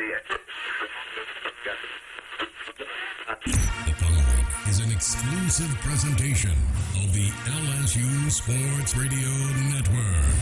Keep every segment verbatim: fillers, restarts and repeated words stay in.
The following is an exclusive presentation of the L S U Sports Radio Network.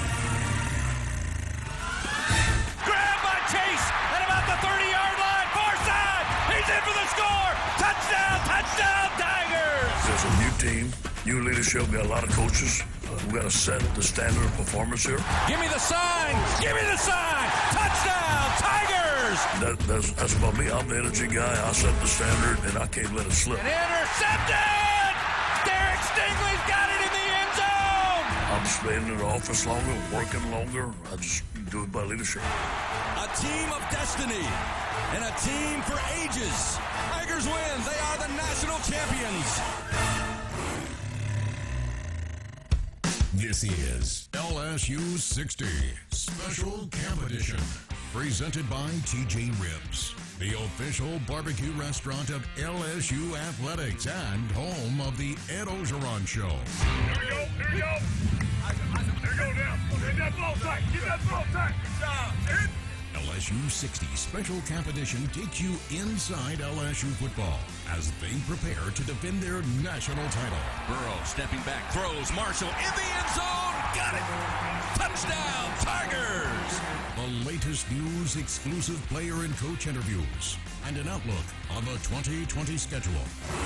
Grabbed by Chase at about the thirty-yard line, far side. He's in for the score. Touchdown, touchdown, Tigers. There's a new team, new leadership. We got a lot of coaches. Uh, we got to set the standard of performance here. Give me the sign. Give me the sign. Touchdown, Tigers. That, that's, that's about me. I'm the energy guy. I set the standard, and I can't let it slip. And intercepted. Derek Stingley's got it in the end zone. I'm staying in the office longer, working longer. I just do it by leadership. A team of destiny and a team for ages. Tigers win. They are the national champions. This is L S U sixty Special Camp Edition, presented by T J Ribs, the official barbecue restaurant of L S U Athletics and home of the Ed Ogeron Show. Here we go, here we go. There you go now. Get that ball tight, get that ball tight. Good job. L S U sixty Special Camp Edition takes you inside L S U football as they prepare to defend their national title. Burrow stepping back, throws Marshall in the end zone. Got it. Touchdown, Tigers. The latest news, exclusive player and coach interviews, and an outlook on the twenty twenty schedule.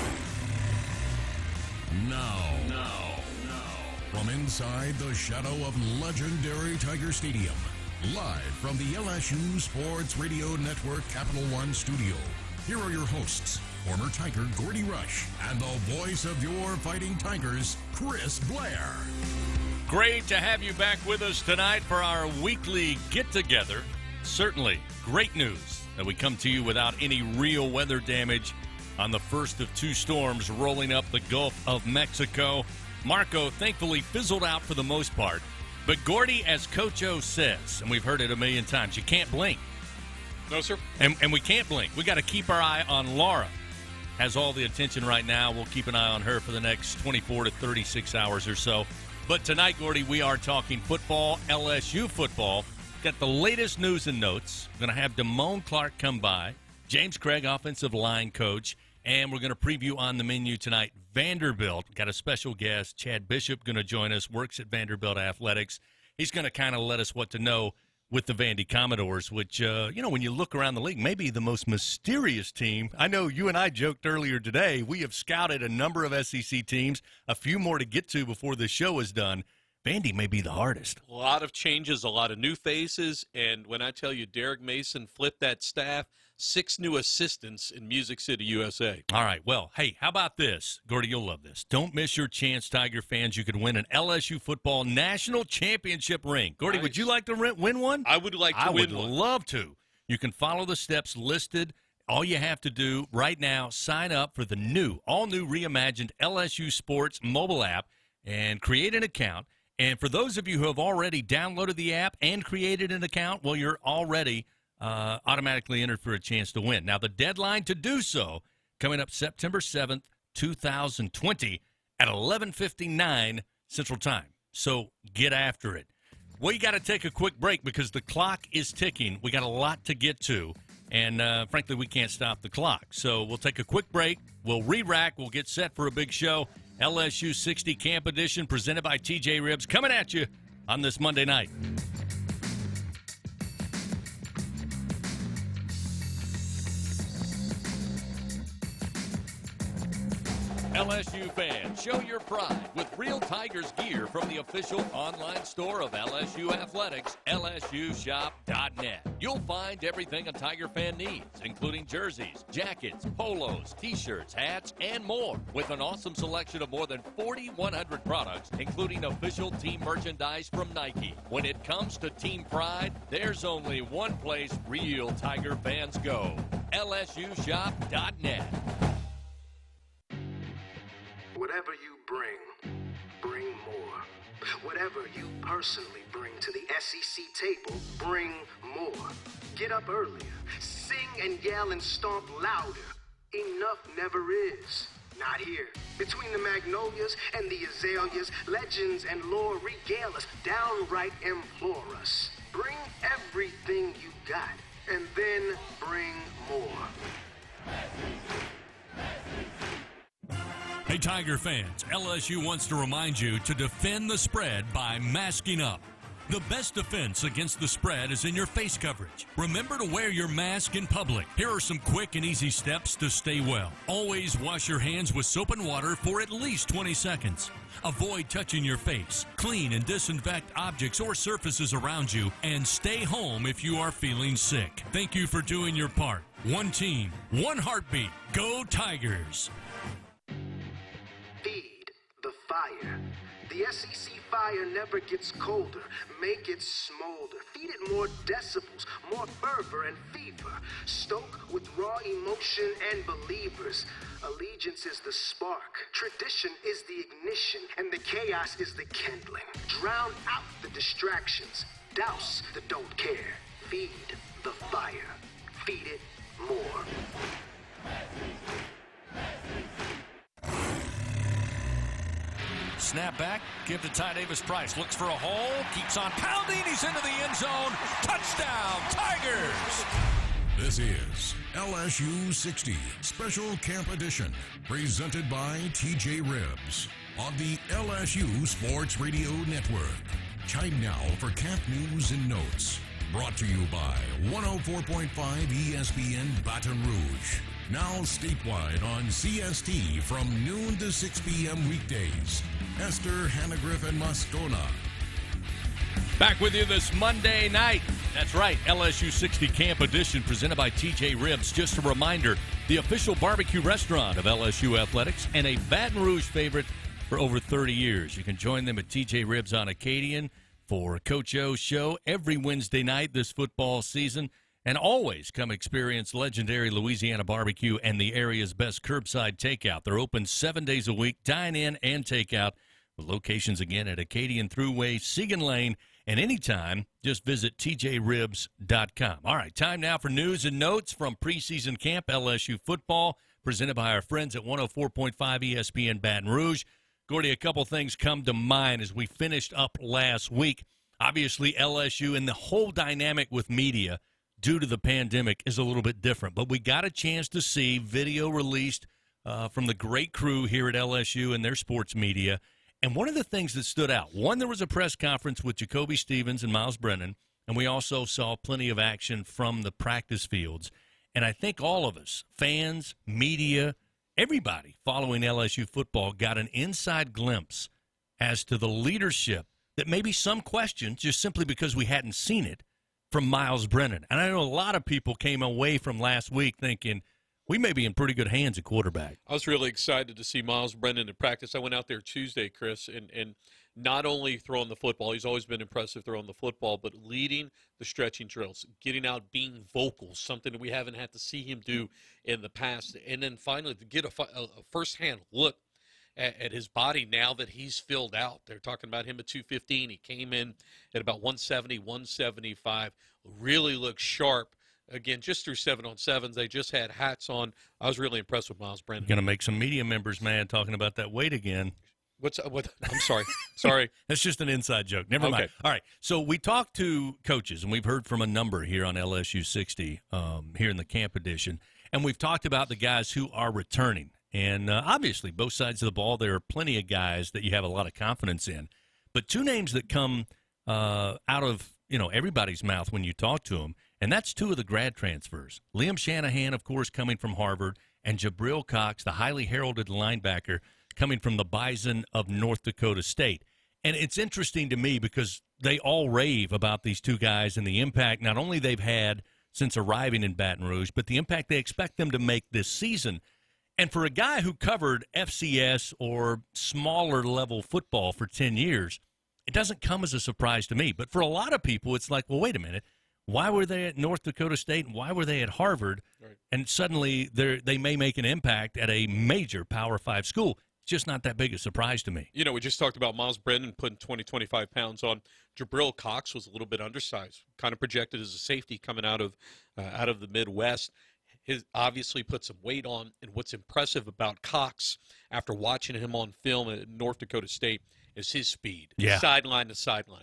Now, now, now, from inside the shadow of legendary Tiger Stadium, live from the L S U Sports Radio Network Capital One studio, here are your hosts, former Tiger Gordy Rush and the voice of your Fighting Tigers, Chris Blair. Great to have you back with us tonight for our weekly get-together. Certainly great news that we come to you without any real weather damage on the first of two storms rolling up the Gulf of Mexico. Marco thankfully fizzled out for the most part. But Gordy, as Coach O says, and we've heard it a million times, you can't blink. No, sir. And, and we can't blink. We got to keep our eye on Laura. Has all the attention right now. We'll keep an eye on her for the next twenty-four to thirty-six hours or so. But tonight, Gordy, we are talking football, L S U football. Got the latest news and notes. We're going to have Damone Clark come by, James Craig, offensive line coach, and we're going to preview on the menu tonight Vanderbilt. Got a special guest, Chad Bishop, going to join us, works at Vanderbilt Athletics. He's going to kind of let us what to know with the Vandy Commodores, which, uh, you know, when you look around the league, maybe the most mysterious team. I know you and I joked earlier today, we have scouted a number of S E C teams, a few more to get to before the show is done. Vandy may be the hardest. A lot of changes, a lot of new faces, and when I tell you Derek Mason flipped that staff, six new assistants in Music City, U S A. All right, well, hey, how about this? Gordy, you'll love this. Don't miss your chance, Tiger fans. You could win an L S U football national championship ring. Gordy, Nice. Would you like to re- win one? I would like to I win would one. love to. You can follow the steps listed. All you have to do right now, sign up for the new, all-new reimagined L S U Sports mobile app and create an account. And for those of you who have already downloaded the app and created an account, well, you're already uh, automatically entered for a chance to win. Now, the deadline to do so coming up September seventh, two thousand twenty at eleven fifty-nine Central Time. So get after it. We got to take a quick break because the clock is ticking. We got a lot to get to, and uh, frankly, we can't stop the clock. So we'll take a quick break. We'll re-rack. We'll get set for a big show. L S U sixty Camp Edition presented by T J Ribs coming at you on this Monday night. L S U fans, show your pride with real Tigers gear from the official online store of L S U Athletics, L S U shop dot net. You'll find everything a Tiger fan needs, including jerseys, jackets, polos, t-shirts, hats, and more, with an awesome selection of more than forty-one hundred products, including official team merchandise from Nike. When it comes to team pride, there's only one place real Tiger fans go, L S U shop dot net. Whatever you bring, bring more. Whatever you personally bring to the S E C table, bring more. Get up earlier, sing and yell and stomp louder. Enough never is. Not here. Between the magnolias and the azaleas, legends and lore regale us, downright implore us. Bring everything you got, and then then bring more. Hey, Tiger fans, L S U wants to remind you to defend the spread by masking up. The best defense against the spread is in your face coverage. Remember to wear your mask in public. Here are some quick and easy steps to stay well. Always wash your hands with soap and water for at least twenty seconds. Avoid touching your face. Clean and disinfect objects or surfaces around you, and stay home if you are feeling sick. Thank you for doing your part. One team, one heartbeat. Go Tigers! Feed the fire. The S E C fire never gets colder. Make it smolder. Feed it more decibels, more fervor and fever. Stoke with raw emotion and believers. Allegiance is the spark. Tradition is the ignition. And the chaos is the kindling. Drown out the distractions. Douse the don't care. Feed the fire. Feed it more. Snap back, give to Ty Davis Price. Looks for a hole, keeps on pounding. He's into the end zone. Touchdown, Tigers! This is L S U sixty Special Camp Edition, presented by T J Ribs on the L S U Sports Radio Network. Time now for camp news and notes. Brought to you by one oh four point five E S P N Baton Rouge. Now statewide on C S T from noon to six p.m. weekdays. Esther, Hannegriff, and Moscona. Back with you this Monday night. That's right, L S U sixty Camp Edition presented by T J Ribs. Just a reminder, the official barbecue restaurant of L S U Athletics and a Baton Rouge favorite for over thirty years. You can join them at T J Ribs on Acadian for Coach O's show every Wednesday night this football season. And always come experience legendary Louisiana barbecue and the area's best curbside takeout. They're open seven days a week, dine in and take out, with locations again at Acadian Thruway, Segan Lane, and anytime, just visit T J ribs dot com. All right, time now for news and notes from preseason camp L S U football, presented by our friends at one oh four point five E S P N Baton Rouge. Gordy, a couple things come to mind as we finished up last week. Obviously, L S U and the whole dynamic with media due to the pandemic is a little bit different. But we got a chance to see video released uh, from the great crew here at L S U and their sports media. And one of the things that stood out, one, there was a press conference with Jacoby Stevens and Miles Brennan, and we also saw plenty of action from the practice fields. And I think all of us, fans, media, everybody following L S U football got an inside glimpse as to the leadership that maybe some questioned just simply because we hadn't seen it from Miles Brennan. And I know a lot of people came away from last week thinking we may be in pretty good hands at quarterback. I was really excited to see Miles Brennan in practice. I went out there Tuesday, Chris, and, and not only throwing the football, he's always been impressive throwing the football, but leading the stretching drills, getting out, being vocal, something that we haven't had to see him do in the past. And then finally to get a, a firsthand look at, at his body now that he's filled out. They're talking about him at two fifteen. He came in at about one seventy, one seventy-five, really looks sharp. Again, just through seven on sevens, they just had hats on. I was really impressed with Miles Brennan. Going to make some media members mad talking about that weight again. What's what? I'm sorry. Sorry. That's just an inside joke. Never Okay. mind. All right. So we talked to coaches, and we've heard from a number here on L S U sixty um, here in the camp edition. And we've talked about the guys who are returning. And uh, obviously, both sides of the ball, there are plenty of guys that you have a lot of confidence in. But two names that come uh, out of you know everybody's mouth when you talk to them, and that's two of the grad transfers. Liam Shanahan, of course, coming from Harvard, and Jabril Cox, the highly heralded linebacker, coming from the Bison of North Dakota State. And it's interesting to me because they all rave about these two guys and the impact not only they've had since arriving in Baton Rouge, but the impact they expect them to make this season. And for a guy who covered F C S or smaller level football for ten years, it doesn't come as a surprise to me. But for a lot of people, it's like, well, wait a minute. Why were they at North Dakota State and why were they at Harvard? Right. And suddenly they may make an impact at a major Power Five school. It's just not that big a surprise to me. You know, we just talked about Miles Brennan putting twenty, twenty-five pounds on. Jabril Cox was a little bit undersized, kind of projected as a safety coming out of uh, out of the Midwest. His obviously put some weight on. And what's impressive about Cox, after watching him on film at North Dakota State, is his speed, yeah. sideline to sideline.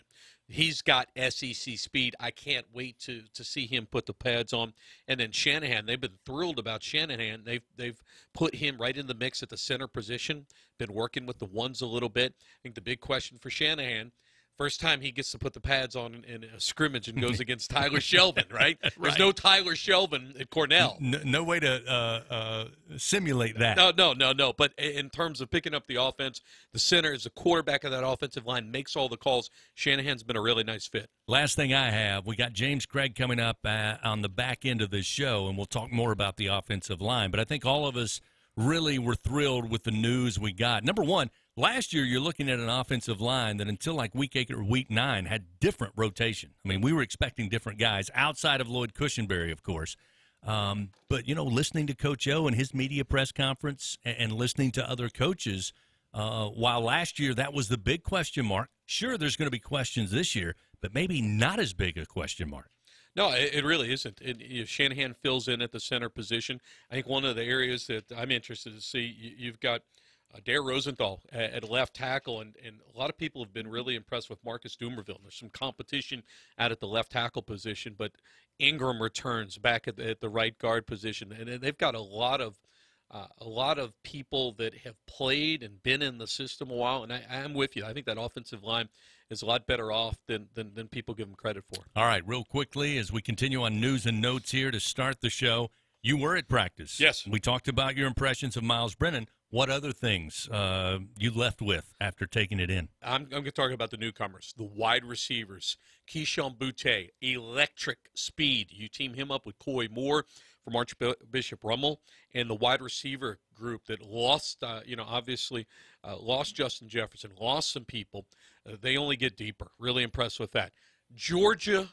He's got S E C speed. I can't wait to to see him put the pads on. And then Shanahan, they've been thrilled about Shanahan. They've they've put him right in the mix at the center position. Been working with the ones a little bit. I think the big question for Shanahan, first time he gets to put the pads on in, in a scrimmage and goes against Tyler Shelvin, right? There's Right. no Tyler Shelvin at Cornell. No, no way to uh, uh, simulate that. No, no, no, no. But in terms of picking up the offense, the center is the quarterback of that offensive line, makes all the calls. Shanahan's been a really nice fit. Last thing I have, we got James Craig coming up uh, on the back end of this show, and we'll talk more about the offensive line. But I think all of us really were thrilled with the news we got. Number one, last year you're looking at an offensive line that until like week eight or week nine had different rotation. I mean, we were expecting different guys outside of Lloyd Cushenberry, of course. Um, but, you know, listening to Coach O and his media press conference and, and listening to other coaches, uh, while last year that was the big question mark, sure, there's going to be questions this year, but maybe not as big a question mark. No, it, it really isn't. It, you know, Shanahan fills in at the center position. I think one of the areas that I'm interested to see, you, you've got uh, Dare Rosenthal at, at left tackle, and, and a lot of people have been really impressed with Marcus Dumerville. There's some competition out at the left tackle position, but Ingram returns back at the, at the right guard position, and they've got a lot of uh, a lot of people that have played and been in the system a while. And I, I'm with you. I think that offensive line is a lot better off than, than than people give them credit for. All right, real quickly, as we continue on news and notes here to start the show, you were at practice. Yes. We talked about your impressions of Miles Brennan. What other things uh, you left with after taking it in? I'm, I'm going to talk about the newcomers, the wide receivers. Keyshawn Boutte, electric speed. You team him up with Coy Moore from Archbishop Rummel, and the wide receiver group that lost, uh, you know, obviously uh, lost Justin Jefferson, lost some people. Uh, they only get deeper. Really impressed with that. Georgia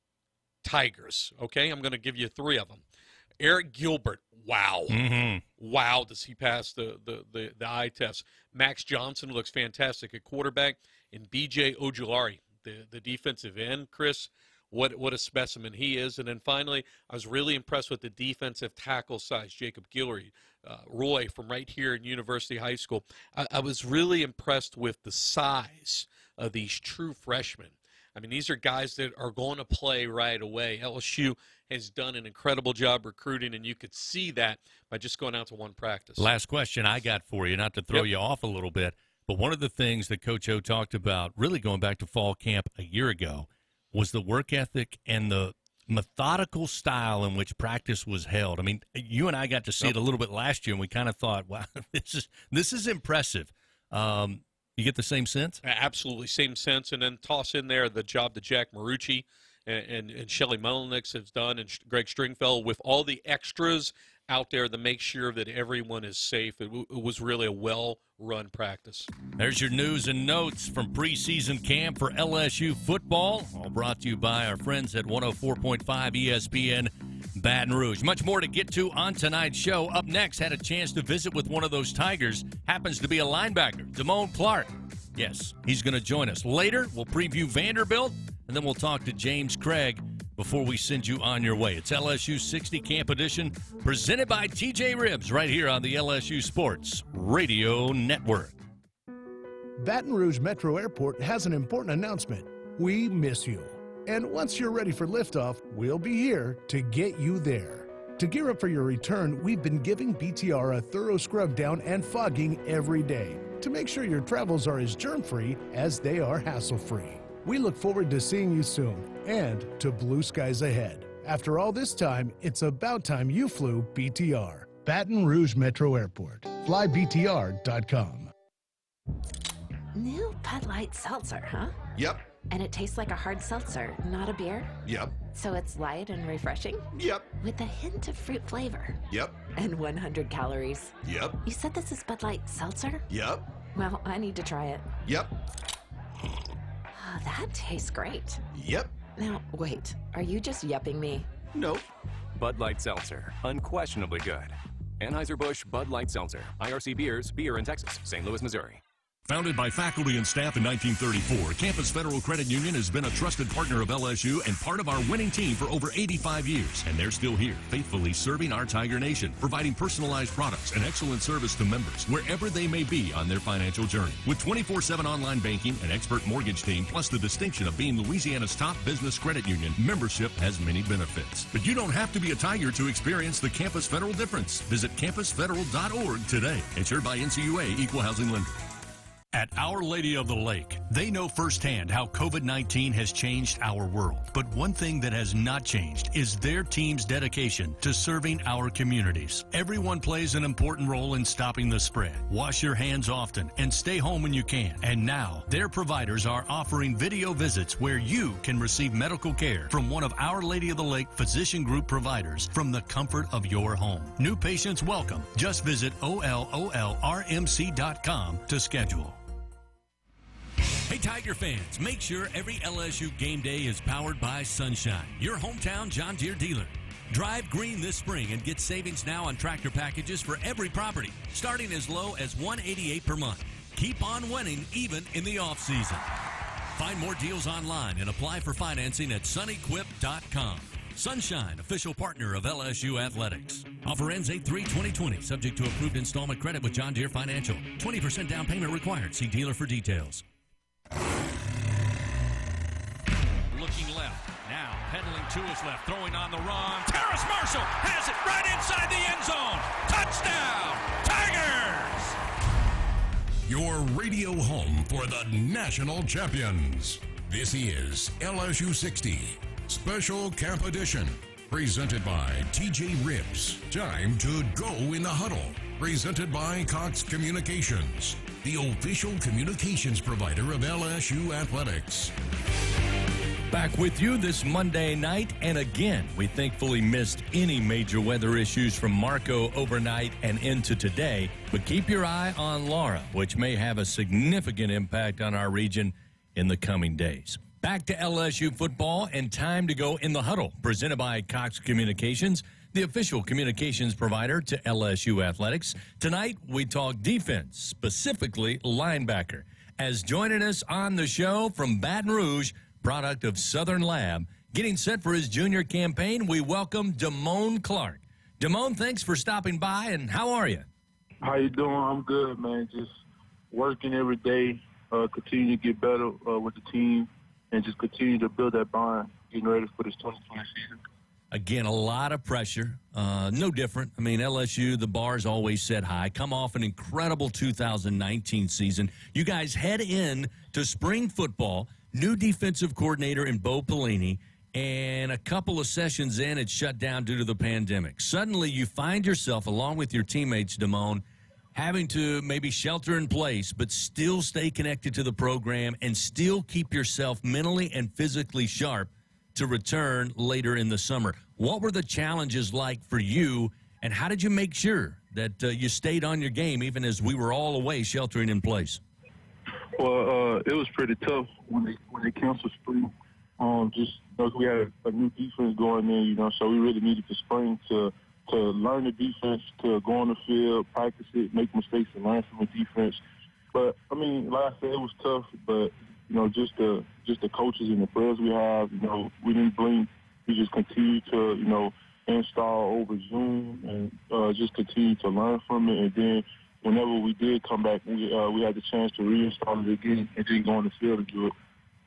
Tigers, okay? I'm going to give you three of them. Eric Gilbert, wow. Mm-hmm. Wow, does he pass the, the, the, the eye test. Max Johnson looks fantastic at quarterback. And B J Ojulari, the, the defensive end, Chris, what what a specimen he is. And then finally, I was really impressed with the defensive tackle size, Jacob Guillory, uh, Roy from right here in University High School. I, I was really impressed with the size of these true freshmen. I mean, these are guys that are going to play right away. L S U has done an incredible job recruiting, and you could see that by just going out to one practice. Last question I got for you, not to throw Yep. you off a little bit, but one of the things that Coach O talked about, really going back to fall camp a year ago, was the work ethic and the methodical style in which practice was held. I mean, you and I got to see Yep. it a little bit last year, and we kind of thought, wow, this is this is impressive. Um, you get the same sense? Absolutely, same sense. And then toss in there the job that Jack Marucci and, and, and Shelly Mullenix has done, and Greg Stringfellow with all the extras out there to make sure that everyone is safe. It, w- it was really a well-run practice. There's your news and notes from preseason camp for L S U football, all brought to you by our friends at one oh four point five E S P N Baton Rouge. Much more to get to on tonight's show. Up next, had a chance to visit with one of those Tigers. Happens to be a linebacker, Damone Clark. Yes, he's going to join us. Later, we'll preview Vanderbilt, and then we'll talk to James Craig before we send you on your way. It's L S U sixty Camp Edition, presented by T J Ribs, right here on the L S U Sports Radio Network. Baton Rouge Metro Airport has an important announcement. We miss you. And once you're ready for liftoff, we'll be here to get you there. To gear up for your return, we've been giving B T R a thorough scrub down and fogging every day to make sure your travels are as germ-free as they are hassle-free. We look forward to seeing you soon and to blue skies ahead. After all this time, it's about time you flew B T R. Baton Rouge Metro Airport. fly B T R dot com. New Bud Light Seltzer, huh? Yep. And it tastes like a hard seltzer, not a beer? Yep. So it's light and refreshing? Yep. With a hint of fruit flavor? Yep. And one hundred calories? Yep. You said this is Bud Light Seltzer? Yep. Well, I need to try it. Yep. Oh, that tastes great. Yep. Now, wait, are you just yupping me? Nope. Bud Light Seltzer, unquestionably good. Anheuser-Busch Bud Light Seltzer, I R C Beers, beer in Texas, Saint Louis, Missouri. Founded by faculty and staff in nineteen thirty-four, Campus Federal Credit Union has been a trusted partner of L S U and part of our winning team for over eighty-five years. And they're still here, faithfully serving our Tiger Nation, providing personalized products and excellent service to members wherever they may be on their financial journey. With twenty-four seven online banking, an expert mortgage team, plus the distinction of being Louisiana's top business credit union, membership has many benefits. But you don't have to be a Tiger to experience the Campus Federal difference. Visit campus federal dot org today. Insured by N C U A, Equal Housing Lender. At Our Lady of the Lake, they know firsthand how COVID nineteen has changed our world. But one thing that has not changed is their team's dedication to serving our communities. Everyone plays an important role in stopping the spread. Wash your hands often and stay home when you can. And now, their providers are offering video visits where you can receive medical care from one of Our Lady of the Lake Physician Group providers from the comfort of your home. New patients welcome. Just visit O L O L R M C dot com to schedule. Hey, Tiger fans, make sure every L S U game day is powered by Sunshine, your hometown John Deere dealer. Drive green this spring and get savings now on tractor packages for every property, starting as low as one hundred eighty-eight dollars per month. Keep on winning even in the off-season. Find more deals online and apply for financing at sunequip dot com. Sunshine, official partner of L S U Athletics. Offer ends eight three twenty twenty, subject to approved installment credit with John Deere Financial. twenty percent down payment required. See dealer for details. Looking left, now pedaling to his left, throwing on the run. Terrace Marshall has it right inside the end zone. Touchdown, Tigers! Your radio home for the national champions. This is L S U sixty, Special Camp Edition, presented by T J Ribs. Time to go in the huddle. Presented by Cox Communications, the official communications provider of L S U Athletics. Back with you this Monday night, and again, we thankfully missed any major weather issues from Marco overnight and into today, but keep your eye on Laura, which may have a significant impact on our region in the coming days. Back to L S U football and time to go in the huddle, presented by Cox Communications, the official communications provider to L S U Athletics. Tonight, we talk defense, specifically linebacker. As joining us on the show from Baton Rouge, product of Southern Lab, getting set for his junior campaign, we welcome Damone Clark. Damone, thanks for stopping by, and how are you? How you doing? I'm good, man. Just working every day, uh, continue to get better uh, with the team, and just continue to build that bond, getting ready for this twenty twenty season. Again, a lot of pressure. Uh, no different. I mean, L S U, the bar's always set high. Come off an incredible two thousand nineteen season. You guys head in to spring football, new defensive coordinator in Bo Pelini, and a couple of sessions in, it's shut down due to the pandemic. Suddenly, you find yourself, along with your teammates, Damone, having to maybe shelter in place, but still stay connected to the program and still keep yourself mentally and physically sharp to return later in the summer. What were the challenges like for you, and how did you make sure that uh, you stayed on your game even as we were all away sheltering in place? Well, uh, it was pretty tough when they when they canceled spring. Um, just you know, we had a, a new defense going in, you know, so we really needed the spring to to learn the defense, to go on the field, practice it, make mistakes, and learn from the defense. But I mean, like I said, it was tough, but you know, just the just the coaches and the players we have, you know, we didn't blink. We just continued to, you know, install over Zoom and uh, just continue to learn from it. And then whenever we did come back, we uh, we had the chance to reinstall it again and then go on the field and do it.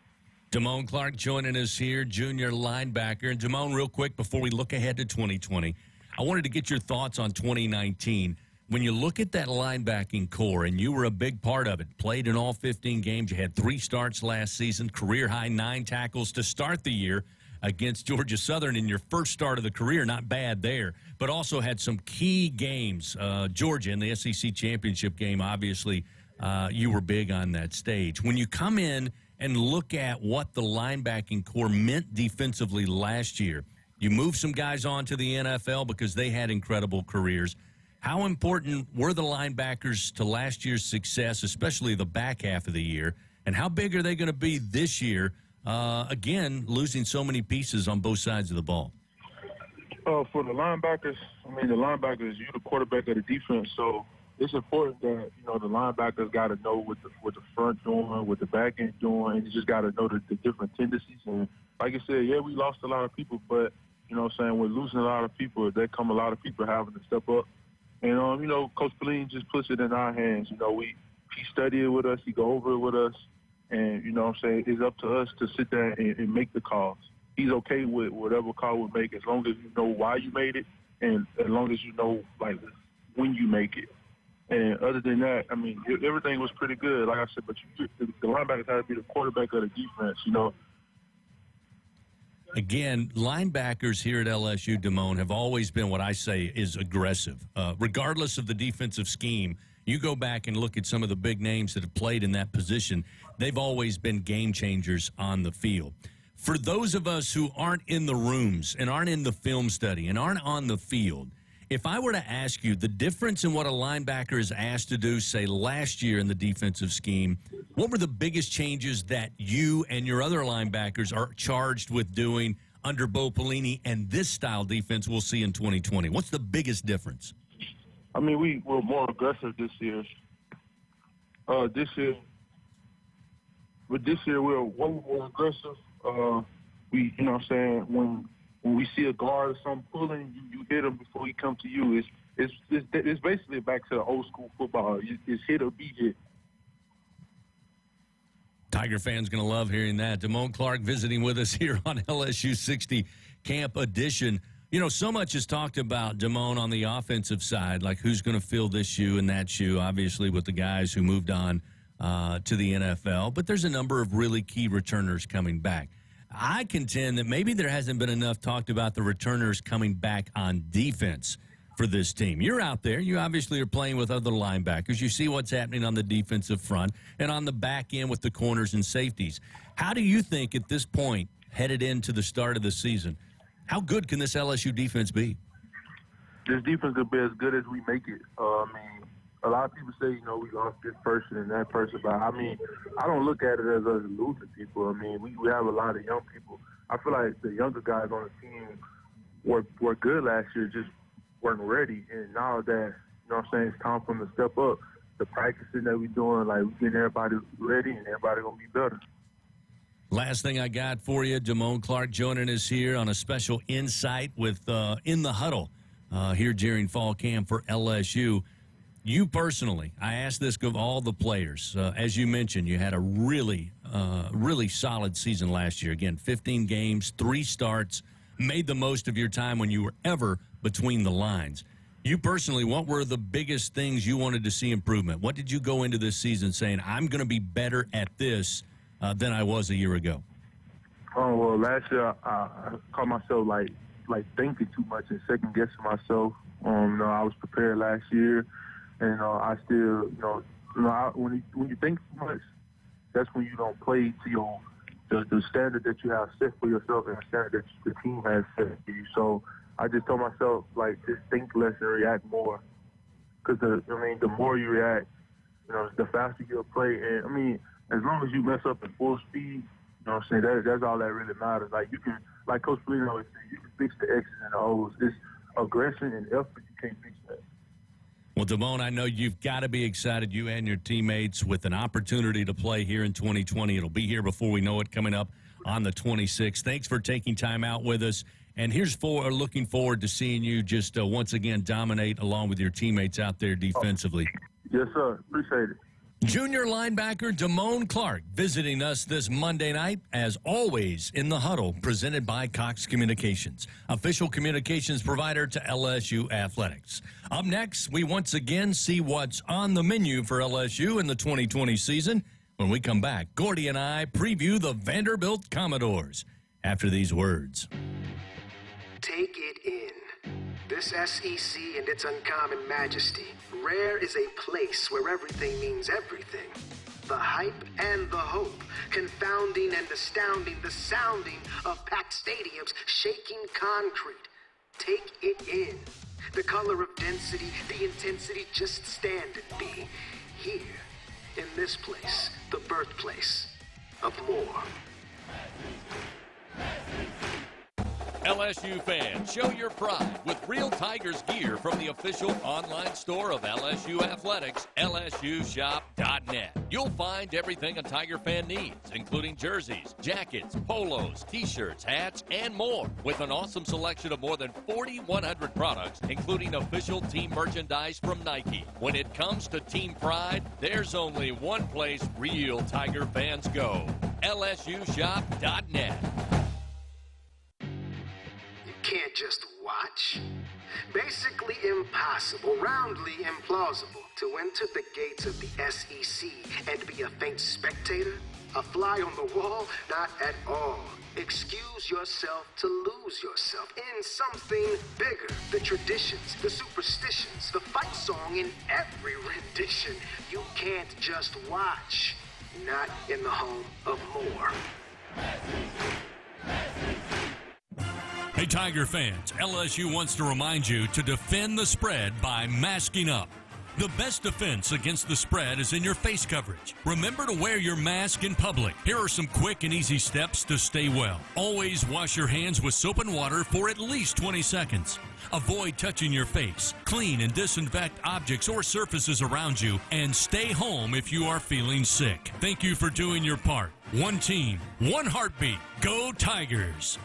Damone Clark joining us here, junior linebacker. And Damone, real quick, before we look ahead to twenty twenty, I wanted to get your thoughts on twenty nineteen. When you look at that linebacking core, and you were a big part of it, played in all fifteen games, you had three starts last season, career-high nine tackles to start the year against Georgia Southern in your first start of the career, not bad there, but also had some key games. Uh, Georgia in the S E C championship game, obviously, uh, you were big on that stage. When you come in and look at what the linebacking core meant defensively last year, you moved some guys on to the N F L because they had incredible careers. How important were the linebackers to last year's success, especially the back half of the year? And how big are they going to be this year, uh, again, losing so many pieces on both sides of the ball? Uh, for the linebackers, I mean, the linebackers, you're the quarterback of the defense, so it's important that, you know, the linebackers got to know what the, what the front doing, what the back end doing, and you just got to know the, the different tendencies. And like I said, yeah, we lost a lot of people, but, you know what I'm saying, we're losing a lot of people. There come a lot of people having to step up. And, um, you know, Coach Pelini just puts it in our hands. You know, we he study it with us, he go over it with us, and, you know what I'm saying, it's up to us to sit there and, and make the calls. He's okay with whatever call we make as long as you know why you made it and as long as you know, like, when you make it. And other than that, I mean, everything was pretty good, like I said, but you, the, the linebackers had to be the quarterback of the defense, you know. Again, linebackers here at L S U, Damone, have always been what I say is aggressive. Uh, regardless of the defensive scheme, you go back and look at some of the big names that have played in that position, they've always been game changers on the field. For those of us who aren't in the rooms and aren't in the film study and aren't on the field, if I were to ask you the difference in what a linebacker is asked to do, say, last year in the defensive scheme, what were the biggest changes that you and your other linebackers are charged with doing under Bo Pelini and this style defense we'll see in twenty twenty? What's the biggest difference? I mean, we were more aggressive this year. Uh, this year, but this year we were way more aggressive. Uh, we, you know what I'm saying, when when we see a guard or something pulling, you, you hit him before he come to you. It's, it's, it's, it's basically back to the old school football. It's hit or be hit. Tiger fans going to love hearing that. Damone Clark visiting with us here on L S U sixty Camp Edition. You know, so much is talked about, Damone, on the offensive side, like who's going to fill this shoe and that shoe, obviously with the guys who moved on uh, to the N F L. But there's a number of really key returners coming back. I contend that maybe there hasn't been enough talked about the returners coming back on defense for this team. You're out there. You obviously are playing with other linebackers. You see what's happening on the defensive front and on the back end with the corners and safeties. How do you think at this point, headed into the start of the season, how good can this L S U defense be? This defense could be as good as we make it. Uh, I mean, a lot of people say, you know, we lost this person and that person, but I mean, I don't look at it as us losing people. I mean, we, we have a lot of young people. I feel like the younger guys on the team were were good last year, just weren't ready. And now that, you know what I'm saying, it's time for them to step up. The practicing that we're doing, like, we're getting everybody ready and everybody going to be better. Last thing I got for you, Damone Clark joining us here on a special insight with uh, In the Huddle uh, here during fall camp for L S U. You personally, I asked this of all the players. Uh, as you mentioned, you had a really, uh, really solid season last year. Again, fifteen games, three starts, made the most of your time when you were ever between the lines. You personally, what were the biggest things you wanted to see improvement? What did you go into this season saying, I'm going to be better at this uh, than I was a year ago? Oh, well, last year I, I caught myself, like, like thinking too much and second-guessing myself. Um, you know, I was prepared last year. And uh, I still, you know, you know I, when you, when you think too much, that's when you don't play to your the, the standard that you have set for yourself and the standard that the team has set for you. So I just told myself, like, just think less and react more. Because, I mean, the more you react, you know, the faster you'll play. And, I mean, as long as you mess up at full speed, you know what I'm saying, that, that's all that really matters. Like, you can, like Coach Pelini always says, you can fix the X's and the O's. It's aggression and effort, you can't fix that. Well, Damone, I know you've got to be excited, you and your teammates, with an opportunity to play here in twenty twenty. It'll be here before we know it, coming up on the twenty-sixth. Thanks for taking time out with us. And here's for looking forward to seeing you just uh, once again dominate along with your teammates out there defensively. Yes, sir. Appreciate it. Junior linebacker Damone Clark visiting us this Monday night, as always, in the Huddle, presented by Cox Communications, official communications provider to L S U Athletics. Up next, we once again see what's on the menu for L S U in the twenty twenty season. When we come back, Gordy and I preview the Vanderbilt Commodores after these words. Take it in. This S E C and its uncommon majesty. Rare is a place where everything means everything. The hype and the hope, confounding and astounding the sounding of packed stadiums shaking concrete. Take it in. The color of density, the intensity, just stand and be. Here, in this place, the birthplace of more. L S U fans, show your pride with real Tigers gear from the official online store of L S U Athletics, L S U shop dot net. You'll find everything a Tiger fan needs, including jerseys, jackets, polos, t-shirts, hats, and more, with an awesome selection of more than forty-one hundred products, including official team merchandise from Nike. When it comes to team pride, there's only one place real Tiger fans go, L S U shop dot net. Can't just watch? Basically impossible, roundly implausible to enter the gates of the S E C and be a faint spectator? A fly on the wall? Not at all. Excuse yourself to lose yourself in something bigger. The traditions, the superstitions, the fight song in every rendition. You can't just watch. Not in the home of more. Hey, Tiger fans, L S U wants to remind you to defend the spread by masking up. The best defense against the spread is in your face coverage. Remember to wear your mask in public. Here are some quick and easy steps to stay well. Always wash your hands with soap and water for at least twenty seconds. Avoid touching your face. Clean and disinfect objects or surfaces around you, and stay home if you are feeling sick. Thank you for doing your part. One team, one heartbeat. Go Tigers!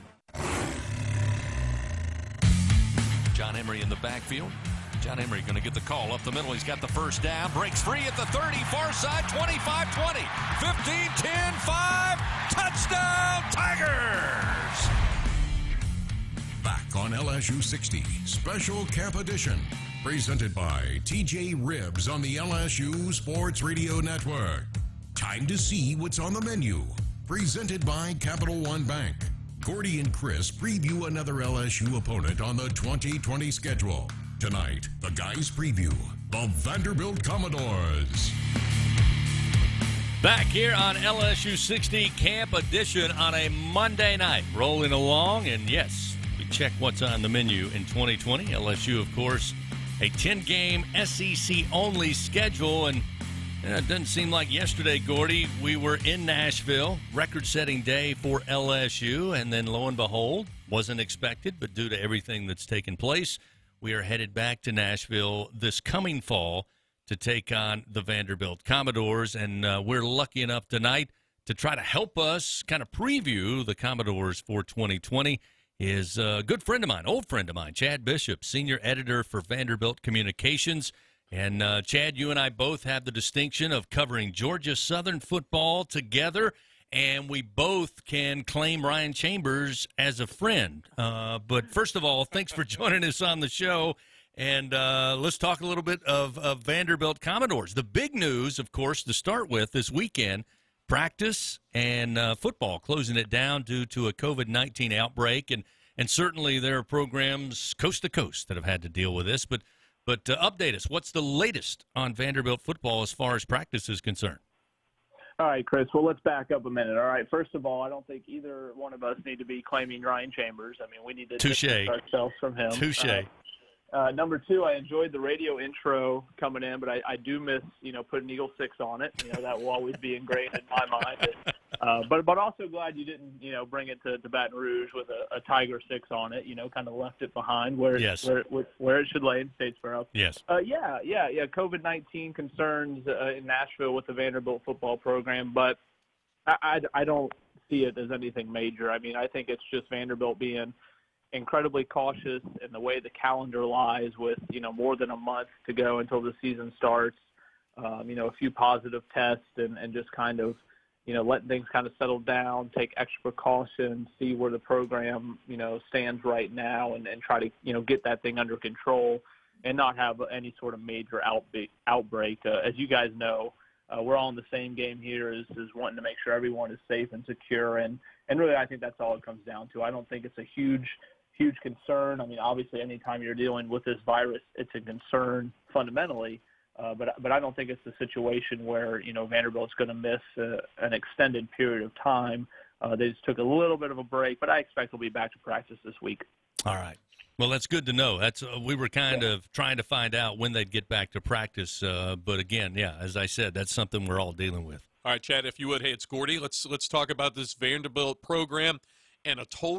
John Emery in the backfield. John Emery going to get the call up the middle. He's got the first down. Breaks free at the thirty. Far side, twenty-five twenty. fifteen ten five. Touchdown, Tigers! Back on L S U sixty, Special Camp Edition. Presented by T J Ribs on the L S U Sports Radio Network. Time to see what's on the menu. Presented by Capital One Bank. Gordy and Chris preview another L S U opponent on the twenty twenty schedule. Tonight, the guys preview the Vanderbilt Commodores. Back here on L S U sixty Camp Edition on a Monday night. Rolling along, and yes, we check what's on the menu in twenty twenty. L S U, of course, a ten-game S E C-only schedule, and Yeah, it doesn't seem like yesterday, Gordy, we were in Nashville, record-setting day for L S U, and then lo and behold, wasn't expected, but due to everything that's taken place, we are headed back to Nashville this coming fall to take on the Vanderbilt Commodores, and uh, we're lucky enough tonight to try to help us kind of preview the Commodores for twenty twenty is a good friend of mine, old friend of mine, Chad Bishop, senior editor for Vanderbilt Communications. And, uh, Chad, you and I both have the distinction of covering Georgia Southern football together, and we both can claim Ryan Chambers as a friend. Uh, but first of all, thanks for joining us on the show, and uh, let's talk a little bit of, of Vanderbilt Commodores. The big news, of course, to start with this weekend, practice and uh, football closing it down due to a COVID nineteen outbreak, and, and certainly there are programs coast to coast that have had to deal with this, but But uh, update us. What's the latest on Vanderbilt football as far as practice is concerned? All right, Chris. Well, let's back up a minute. All right. First of all, I don't think either one of us need to be claiming Ryan Chambers. I mean, we need to Touché. distance ourselves from him. Touche. Uh, uh, number two, I enjoyed the radio intro coming in, but I, I do miss, you know, putting Eagle Six on it. You know, that will always be ingrained in my mind. Uh, but but also glad you didn't, you know, bring it to, to Baton Rouge with a, a Tiger Six on it. You know, kind of left it behind where yes. where, where where it should lay in Statesboro. Yes. Uh, yeah, yeah, yeah. COVID nineteen concerns uh, in Nashville with the Vanderbilt football program, but I, I, I don't see it as anything major. I mean, I think it's just Vanderbilt being incredibly cautious in the way the calendar lies with, you know, more than a month to go until the season starts. Um, you know, a few positive tests and, and just kind of, you know, letting things kind of settle down, take extra precautions, see where the program, you know, stands right now and, and try to, you know, get that thing under control and not have any sort of major outbreak. outbreak. Uh, as you guys know, uh, we're all in the same game here as, as wanting to make sure everyone is safe and secure. And, and really, I think that's all it comes down to. I don't think it's a huge, huge concern. I mean, obviously, anytime you're dealing with this virus, it's a concern fundamentally. Uh, but but I don't think it's a situation where, you know, Vanderbilt's going to miss uh, an extended period of time. Uh, they just took a little bit of a break, but I expect they'll be back to practice this week. All right. Well, that's good to know. That's uh, we were kind yeah. of trying to find out when they'd get back to practice. Uh, but again, yeah, as I said, that's something we're all dealing with. All right, Chad, if you would, hey, it's Gordy. Let's let's talk about this Vanderbilt program and a total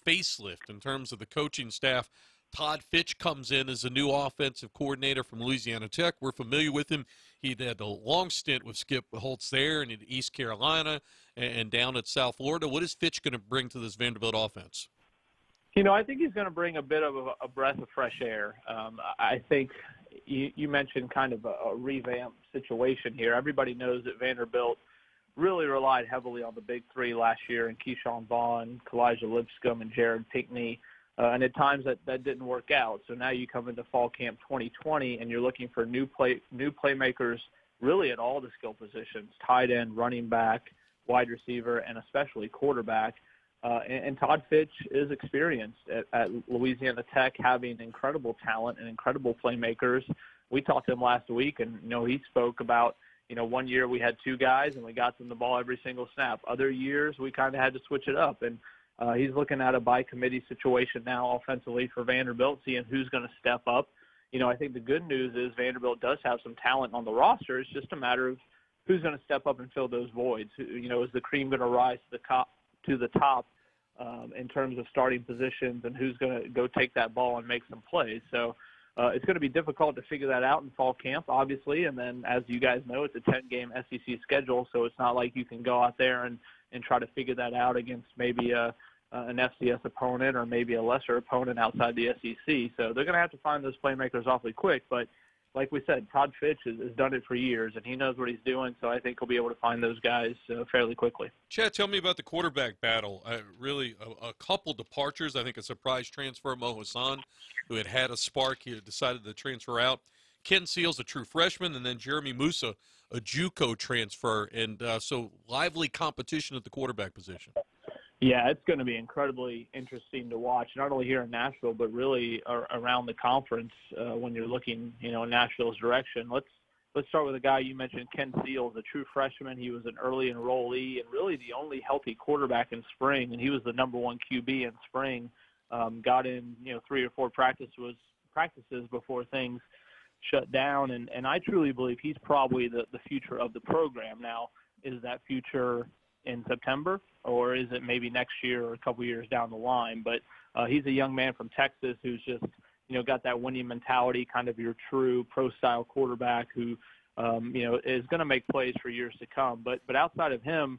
facelift in terms of the coaching staff. Todd Fitch comes in as a new offensive coordinator from Louisiana Tech. We're familiar with him. He had a long stint with Skip Holtz there and in East Carolina and down at South Florida. What is Fitch going to bring to this Vanderbilt offense? You know, I think he's going to bring a bit of a, a breath of fresh air. Um, I think you, you mentioned kind of a, a revamp situation here. Everybody knows that Vanderbilt really relied heavily on the big three last year in Keyshawn Vaughn, Kalijah Lipscomb, and Jared Pinkney. Uh, and at times that, that didn't work out. So now you come into fall camp twenty twenty and you're looking for new play new playmakers really at all the skill positions, tight end, running back, wide receiver, and especially quarterback. Uh, and, and Todd Fitch is experienced at, at Louisiana Tech, having incredible talent and incredible playmakers. We talked to him last week, and, you know, he spoke about, you know, one year we had two guys and we got them the ball every single snap. Other years we kind of had to switch it up. And Uh, he's looking at a by-committee situation now offensively for Vanderbilt, seeing who's going to step up. You know, I think the good news is Vanderbilt does have some talent on the roster. It's just a matter of who's going to step up and fill those voids. You know, is the cream going to rise to the top, to the top um, in terms of starting positions, and who's going to go take that ball and make some plays? So uh, it's going to be difficult to figure that out in fall camp, obviously. And then, as you guys know, it's a ten-game S E C schedule, so it's not like you can go out there and, and try to figure that out against maybe a Uh, an F C S opponent or maybe a lesser opponent outside the S E C. So they're going to have to find those playmakers awfully quick. But like we said, Todd Fitch has, has done it for years, and he knows what he's doing. So I think he'll be able to find those guys uh, fairly quickly. Chad, tell me about the quarterback battle. Uh, really, a, a couple departures. I think a surprise transfer, Mo Hassan, who had had a spark. He had decided to transfer out. Ken Seals, a true freshman, and then Jeremy Musa, a JUCO transfer. And uh, so lively competition at the quarterback position. Yeah, it's going to be incredibly interesting to watch, not only here in Nashville, but really ar- around the conference uh, when you're looking, you know, in Nashville's direction. Let's let's start with a guy you mentioned, Ken Seals, a true freshman. He was an early enrollee and really the only healthy quarterback in spring, and he was the number one Q B in spring. Um, got in, you know, three or four practices practices before things shut down, and, and I truly believe he's probably the, the future of the program. Now, is that future in September, or is it maybe next year or a couple years down the line? But uh, he's a young man from Texas who's just, you know, got that winning mentality, kind of your true pro-style quarterback who, um, you know, is going to make plays for years to come. But but outside of him,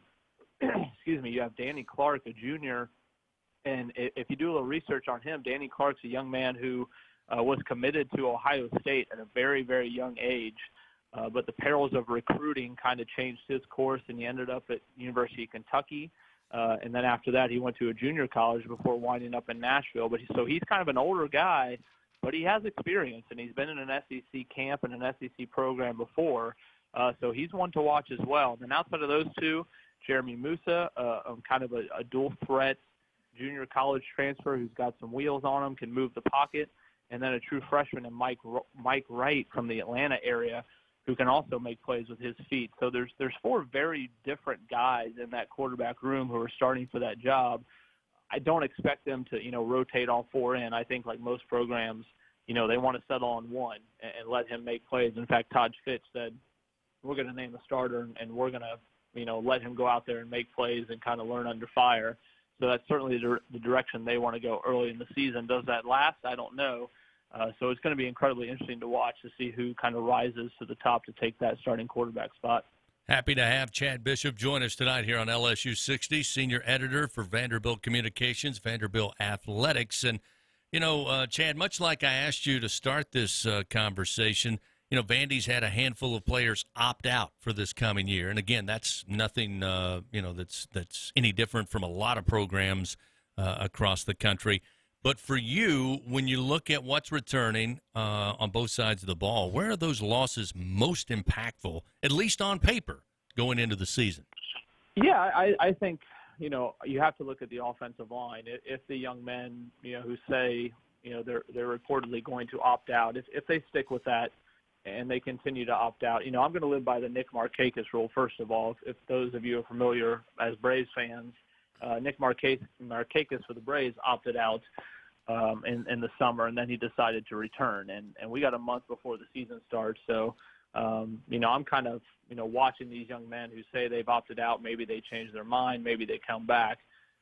excuse me, you have Danny Clark, a junior, and if you do a little research on him, Danny Clark's a young man who uh, was committed to Ohio State at a very, very young age. Uh, but the perils of recruiting kind of changed his course, and he ended up at University of Kentucky. Uh, and then after that, he went to a junior college before winding up in Nashville. But he, so he's kind of an older guy, but he has experience, and he's been in an S E C camp and an S E C program before. Uh, so he's one to watch as well. And then outside of those two, Jeremy Musa, uh, um, kind of a, a dual threat junior college transfer who's got some wheels on him, can move the pocket. And then a true freshman, and Mike Mike Wright from the Atlanta area, who can also make plays with his feet. So there's there's four very different guys in that quarterback room who are starting for that job. I don't expect them to, you know, rotate all four in. I think like most programs, you know, they want to settle on one and, and let him make plays. In fact, Todd Fitch said, we're going to name a starter and, and we're going to, you know, let him go out there and make plays and kind of learn under fire. So that's certainly the, the direction they want to go early in the season. Does that last? I don't know. Uh, so it's going to be incredibly interesting to watch to see who kind of rises to the top to take that starting quarterback spot. Happy to have Chad Bishop join us tonight here on L S U sixty, senior editor for Vanderbilt Communications, Vanderbilt Athletics. And, you know, uh, Chad, much like I asked you to start this uh, conversation, you know, Vandy's had a handful of players opt out for this coming year. And, again, that's nothing, uh, you know, that's, that's any different from a lot of programs uh, across the country. But for you, when you look at what's returning uh, on both sides of the ball, where are those losses most impactful, at least on paper, going into the season? Yeah, I, I think, you know, you have to look at the offensive line. If the young men, you know, who say, you know, they're they're reportedly going to opt out, if if they stick with that and they continue to opt out, you know, I'm going to live by the Nick Markakis rule, first of all. If, if those of you are familiar as Braves fans, Uh, Nick Markakis, Markakis for the Braves opted out um, in, in the summer, and then he decided to return. And, and we got a month before the season starts. So, um, you know, I'm kind of, you know, watching these young men who say they've opted out. Maybe they change their mind. Maybe they come back.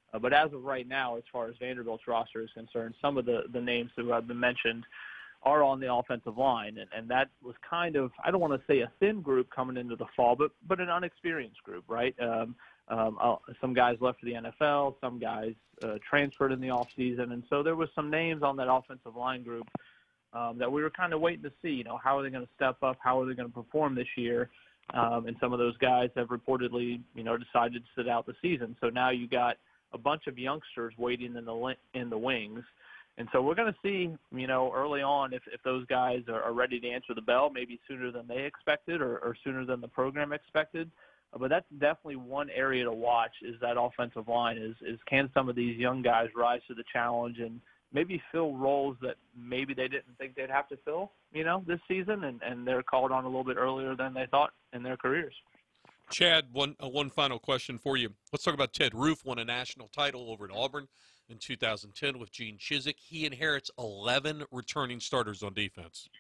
Uh, but as of right now, as far as Vanderbilt's roster is concerned, some of the, the names who have been mentioned are on the offensive line. And, and that was kind of, I don't want to say a thin group coming into the fall, but, but an unexperienced group, right? Um, um, uh, some guys left for the N F L, some guys uh, transferred in the offseason. And so there was some names on that offensive line group um, that we were kind of waiting to see, you know, how are they going to step up? How are they going to perform this year? Um, and some of those guys have reportedly, you know, decided to sit out the season. So now you got a bunch of youngsters waiting in the in the wings. And so we're going to see, you know, early on if, if those guys are, are ready to answer the bell, maybe sooner than they expected or, or sooner than the program expected. Uh, but that's definitely one area to watch is that offensive line is, is can some of these young guys rise to the challenge and maybe fill roles that maybe they didn't think they'd have to fill, you know, this season, and, and they're called on a little bit earlier than they thought in their careers. Chad, one uh, one final question for you. Let's talk about Ted Roof. Won a national title over at Auburn in two thousand ten with Gene Chizik. He inherits eleven returning starters on defense.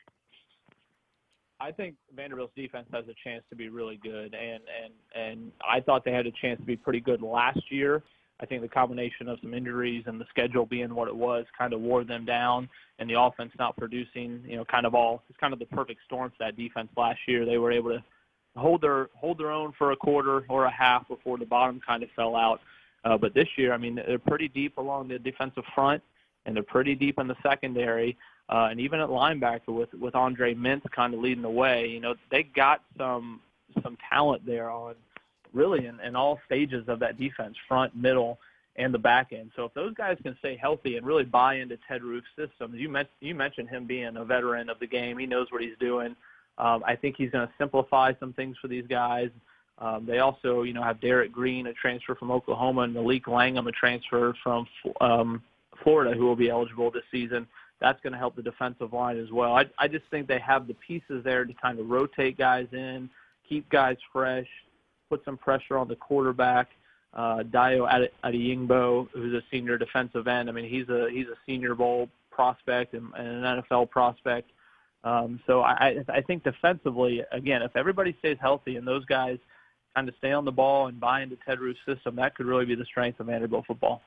I think Vanderbilt's defense has a chance to be really good, and, and, and I thought they had a chance to be pretty good last year. I think the combination of some injuries and the schedule being what it was kind of wore them down, and the offense not producing, you know, kind of all, it's kind of the perfect storm for that defense last year. They were able to hold their hold their own for a quarter or a half before the bottom kind of fell out. Uh, but this year, I mean, they're pretty deep along the defensive front, and they're pretty deep in the secondary, uh, and even at linebacker with with Andre Mintz kind of leading the way. You know, they got some some talent there on really in, in all stages of that defense, front, middle, and the back end. So if those guys can stay healthy and really buy into Ted Roof's system, you, met, you mentioned him being a veteran of the game. He knows what he's doing. Um, I think he's going to simplify some things for these guys. Um, they also, you know, have Derek Green, a transfer from Oklahoma, and Malik Langham, a transfer from um, Florida, who will be eligible this season. That's going to help the defensive line as well. I, I just think they have the pieces there to kind of rotate guys in, keep guys fresh, put some pressure on the quarterback. Uh, Dayo Adeyingbo, who's a senior defensive end. I mean, he's a he's a Senior Bowl prospect and, and an N F L prospect. Um, so I, I think defensively, again, if everybody stays healthy and those guys kind of stay on the ball and buy into Ted Roof's system, that could really be the strength of Vanderbilt football.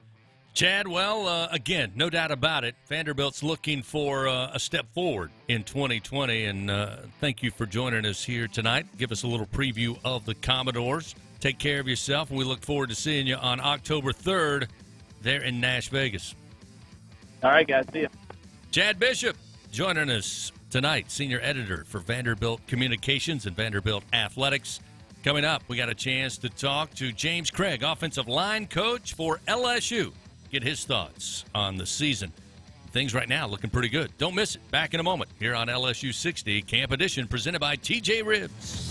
Chad, well, uh, again, no doubt about it, Vanderbilt's looking for uh, a step forward in twenty twenty, and uh, thank you for joining us here tonight. Give us a little preview of the Commodores. Take care of yourself, and we look forward to seeing you on October third there in Nash Vegas. All right, guys, see you. Chad Bishop joining us tonight, senior editor for Vanderbilt Communications and Vanderbilt Athletics. Coming up, we got a chance to talk to James Craig, offensive line coach for L S U. Get his thoughts on the season. Things right now looking pretty good. Don't miss it. Back in a moment here on L S U sixty, Camp Edition, presented by T J Ribs.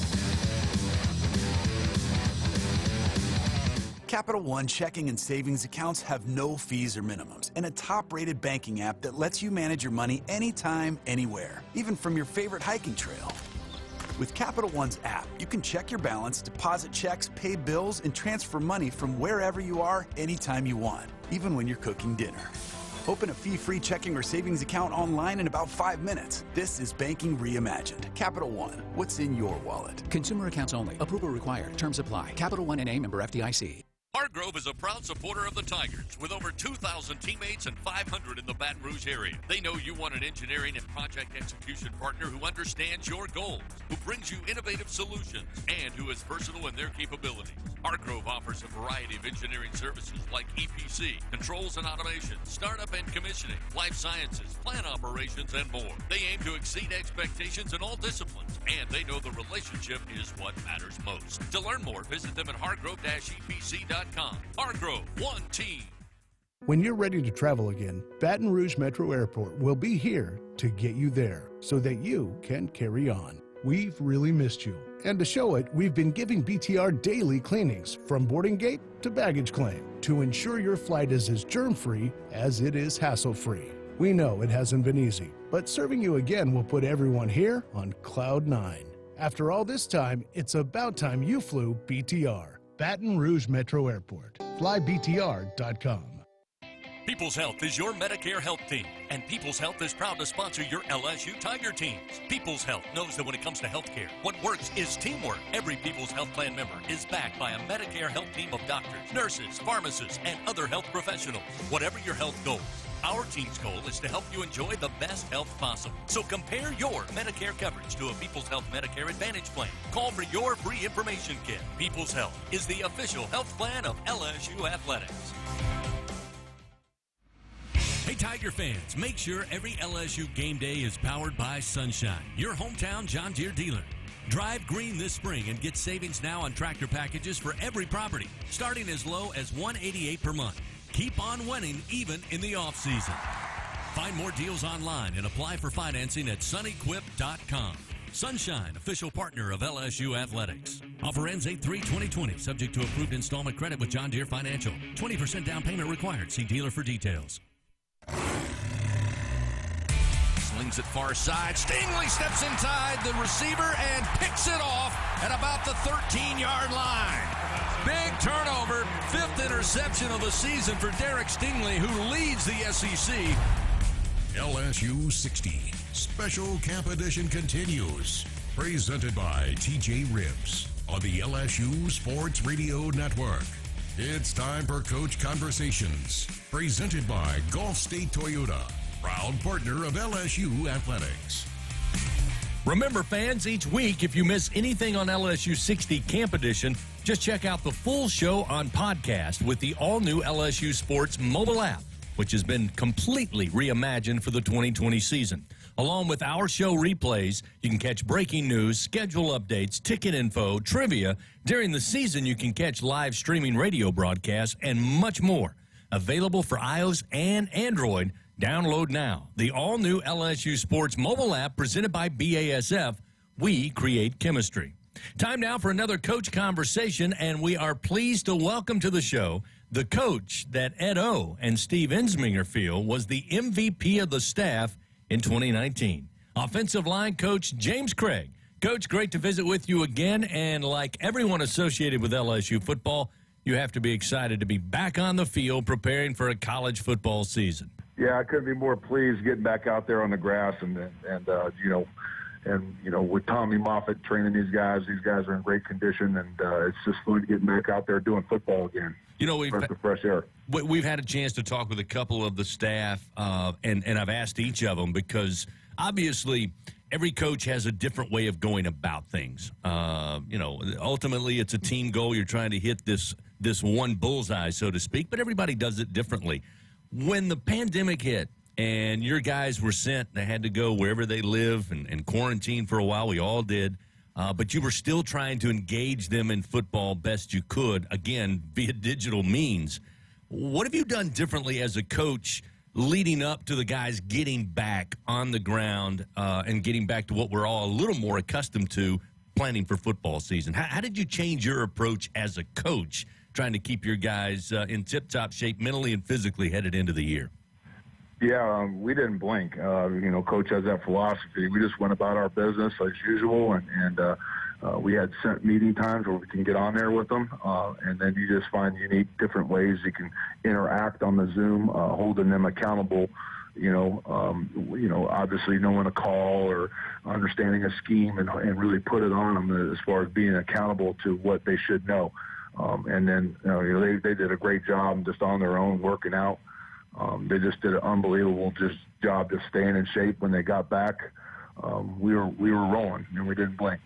Capital One checking and savings accounts have no fees or minimums, and a top-rated banking app that lets you manage your money anytime, anywhere, even from your favorite hiking trail. With Capital One's app, you can check your balance, deposit checks, pay bills, and transfer money from wherever you are, anytime you want, even when you're cooking dinner. Open a fee-free checking or savings account online in about five minutes. This is banking reimagined. Capital One, what's in your wallet? Consumer accounts only. Approval required. Terms apply. Capital One N A member F D I C. Hargrove is a proud supporter of the Tigers with over two thousand teammates and five hundred in the Baton Rouge area. They know you want an engineering and project execution partner who understands your goals, who brings you innovative solutions, and who is versatile in their capabilities. Hargrove offers a variety of engineering services like E P C, controls and automation, startup and commissioning, life sciences, plant operations, and more. They aim to exceed expectations in all disciplines, and they know the relationship is what matters most. To learn more, visit them at hargrove dash E P C dot com. Hargrove, one team. When you're ready to travel again, Baton Rouge Metro Airport will be here to get you there so that you can carry on. We've really missed you. And to show it, we've been giving B T R daily cleanings from boarding gate to baggage claim to ensure your flight is as germ-free as it is hassle-free. We know it hasn't been easy, but serving you again will put everyone here on cloud nine. After all this time, it's about time you flew B T R. Baton Rouge Metro Airport. fly B T R dot com. People's Health is your Medicare health team, and People's Health is proud to sponsor your L S U Tiger teams. People's Health knows that when it comes to health care, what works is teamwork. Every People's Health Plan member is backed by a Medicare health team of doctors, nurses, pharmacists, and other health professionals. Whatever your health goals, our team's goal is to help you enjoy the best health possible. So compare your Medicare coverage to a People's Health Medicare Advantage plan. Call for your free information kit. People's Health is the official health plan of L S U Athletics. Hey, Tiger fans, make sure every L S U game day is powered by Sunshine, your hometown John Deere dealer. Drive green this spring and get savings now on tractor packages for every property, starting as low as one hundred eighty-eight dollars per month. Keep on winning even in the off-season. Find more deals online and apply for financing at sunnyquip dot com. Sunshine, official partner of L S U Athletics. Offer ends eight three twenty twenty, subject to approved installment credit with John Deere Financial. twenty percent down payment required. See dealer for details. Slings it far side. Stingley steps inside the receiver and picks it off at about the thirteen-yard line. Big turnover. Fifth interception of the season for Derek Stingley, who leads the S E C. L S U sixty Special Camp Edition continues. Presented by T J Ribs on the L S U Sports Radio Network. It's time for Coach Conversations, presented by Gulf State Toyota, proud partner of L S U Athletics. Remember, fans, each week, if you miss anything on L S U sixty Camp Edition, just check out the full show on podcast with the all-new L S U Sports mobile app, which has been completely reimagined for the twenty twenty season. Along with our show replays, you can catch breaking news, schedule updates, ticket info, trivia. During the season, you can catch live streaming radio broadcasts and much more. Available for iOS and Android. Download now. The all-new L S U Sports mobile app presented by B A S F. We create chemistry. Time now for another Coach Conversation, and we are pleased to welcome to the show the coach that Ed O and Steve Ensminger feel was the M V P of the staff in twenty nineteen. Offensive line coach James Craig. Coach, great to visit with you again, and like everyone associated with L S U football, you have to be excited to be back on the field preparing for a college football season. Yeah, I couldn't be more pleased getting back out there on the grass and, and uh, you know, and, you know, with Tommy Moffitt training these guys, these guys are in great condition, and uh, it's just fun to get back out there doing football again. You know, we've Breath of fresh air. We've had a chance to talk with a couple of the staff, uh, and, and I've asked each of them because obviously every coach has a different way of going about things. Uh, you know, ultimately it's a team goal. You're trying to hit this this one bullseye, so to speak, but everybody does it differently. When the pandemic hit and your guys were sent, they had to go wherever they live and, and quarantine for a while, we all did, uh, but you were still trying to engage them in football best you could, again, via digital means. What have you done differently as a coach leading up to the guys getting back on the ground uh, and getting back to what we're all a little more accustomed to, planning for football season? How, how did you change your approach as a coach, trying to keep your guys uh, in tip-top shape mentally and physically headed into the year? Yeah, um, we didn't blink. Uh, you know, Coach has that philosophy. We just went about our business as usual, and, and uh, uh, we had set meeting times where we can get on there with them, uh, and then you just find unique different ways you can interact on the Zoom, uh, holding them accountable. You know, um, you know, obviously knowing a call or understanding a scheme and, and really put it on them as far as being accountable to what they should know. Um, and then, you know, they, they did a great job just on their own working out. Um, they just did an unbelievable just job just staying in shape when they got back. Um, we were we were rolling, and we didn't blink.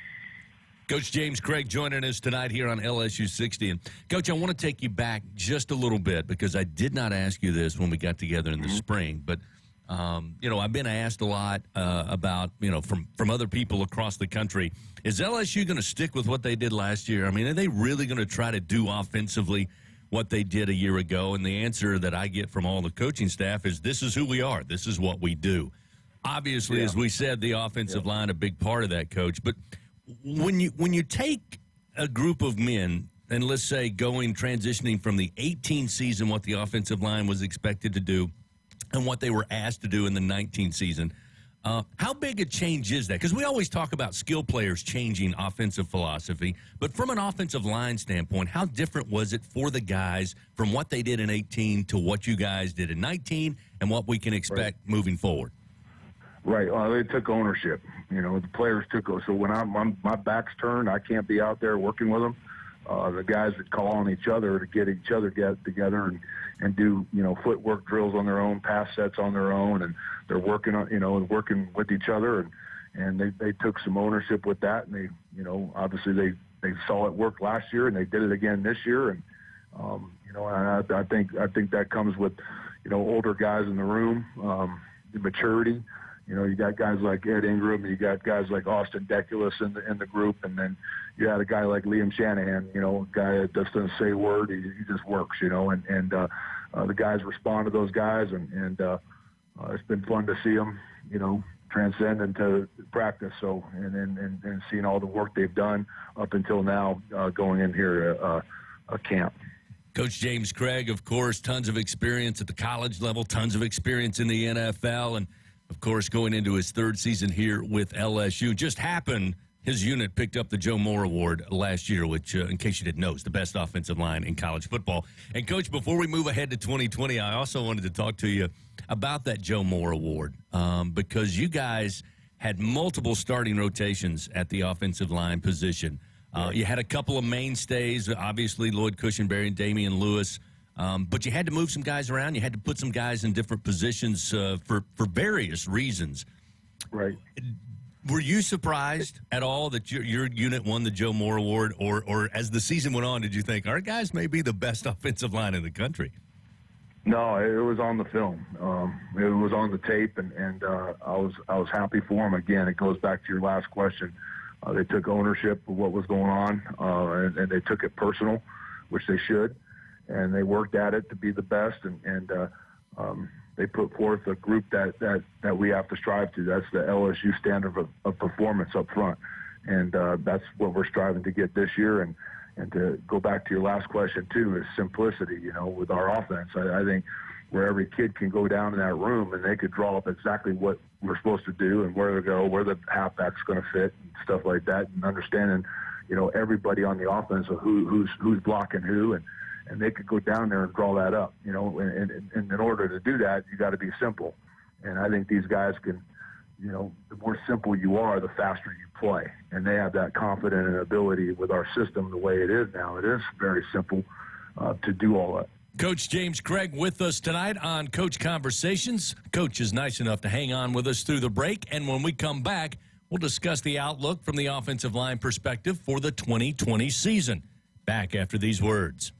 Coach James Craig joining us tonight here on L S U sixty. And, Coach, I want to take you back just a little bit because I did not ask you this when we got together in the mm-hmm. spring. But, um, you know, I've been asked a lot uh, about, you know, from, from other people across the country, is L S U going to stick with what they did last year? I mean, are they really going to try to do offensively what they did a year ago? And the answer that I get from all the coaching staff is this is who we are. This is what we do. Obviously, yeah. as we said, the offensive yeah. line, a big part of that, Coach. But when you when you take a group of men, and let's say going, transitioning from the eighteen season, what the offensive line was expected to do, and what they were asked to do in the nineteen season, Uh, how big a change is that? Because we always talk about skill players changing offensive philosophy, but from an offensive line standpoint, how different was it for the guys from what they did in eighteen to what you guys did in nineteen and what we can expect right. moving forward? Right. Well, they took ownership. You know, the players took – so when I'm, I'm, my back's turned, I can't be out there working with them. Uh, the guys that call on each other to get each other get together and, and do, you know, footwork drills on their own, pass sets on their own, and they're working on, you know, and working with each other, and, and they, they took some ownership with that, and they, you know, obviously they, they saw it work last year, and they did it again this year, and, um, you know, I, I think I think that comes with, you know, older guys in the room, um, the maturity. You know, you got guys like Ed Ingram, you got guys like Austin Deculus in the in the group, and then you had a guy like Liam Shanahan, you know, a guy that just doesn't say a word, he, he just works, you know, and and uh, uh, the guys respond to those guys, and and uh, uh, it's been fun to see them, you know, transcend into practice. So and and and, and seeing all the work they've done up until now, uh, going in here at uh, a camp. Coach James Craig, of course, tons of experience at the college level, tons of experience in the N F L, and of course, going into his third season here with L S U. Just happened his unit picked up the Joe Moore Award last year, which, uh, in case you didn't know, is the best offensive line in college football. And, Coach, before we move ahead to twenty twenty, I also wanted to talk to you about that Joe Moore Award um, because you guys had multiple starting rotations at the offensive line position. Uh, you had a couple of mainstays, obviously Lloyd Cushenberry and Damian Lewis. Um, but you had to move some guys around. You had to put some guys in different positions uh, for, for various reasons. Right. Were you surprised at all that your, your unit won the Joe Moore Award? Or, or as the season went on, did you think, our guys may be the best offensive line in the country? No, it was on the film. Um, it was on the tape, and, and uh, I was I was happy for them. Again, it goes back to your last question. Uh, they took ownership of what was going on, uh, and, and they took it personal, which they should. And they worked at it to be the best, and, and uh, um, they put forth a group that, that, that we have to strive to. That's the L S U standard of, of performance up front, and uh, that's what we're striving to get this year. And, and to go back to your last question, too, is simplicity, you know, with our offense. I, I think where every kid can go down in that room and they could draw up exactly what we're supposed to do and where to go, where the halfback's going to fit and stuff like that, and understanding, you know, everybody on the offense of who, who's, who's blocking who, and and they could go down there and draw that up, you know, and, and, and in order to do that, you got to be simple. And I think these guys can, you know, the more simple you are, the faster you play. And they have that confidence and ability with our system the way it is now. It is very simple uh, to do all that. Coach James Craig with us tonight on Coach Conversations. Coach is nice enough to hang on with us through the break, and when we come back, we'll discuss the outlook from the offensive line perspective for the twenty twenty season. Back after these words.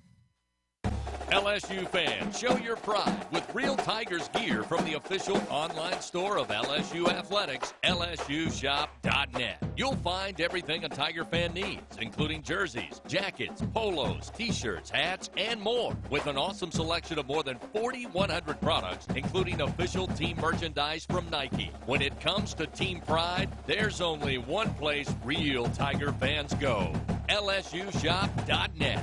L S U fans, show your pride with real Tigers gear from the official online store of L S U Athletics, L S U shop dot net. You'll find everything a Tiger fan needs, including jerseys, jackets, polos, t-shirts, hats, and more, with an awesome selection of more than forty-one hundred products, including official team merchandise from Nike. When it comes to team pride, there's only one place real Tiger fans go, L S U shop dot net.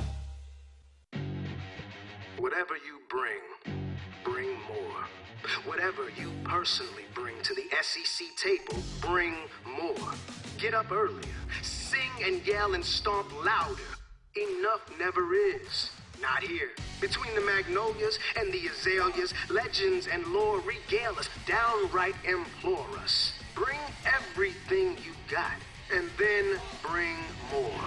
Whatever you bring, bring more. Whatever you personally bring to the S E C table, bring more. Get up earlier, sing and yell and stomp louder. Enough never is. Not here. Between the magnolias and the azaleas, legends and lore regale us, downright implore us. Bring everything you got, and then bring more.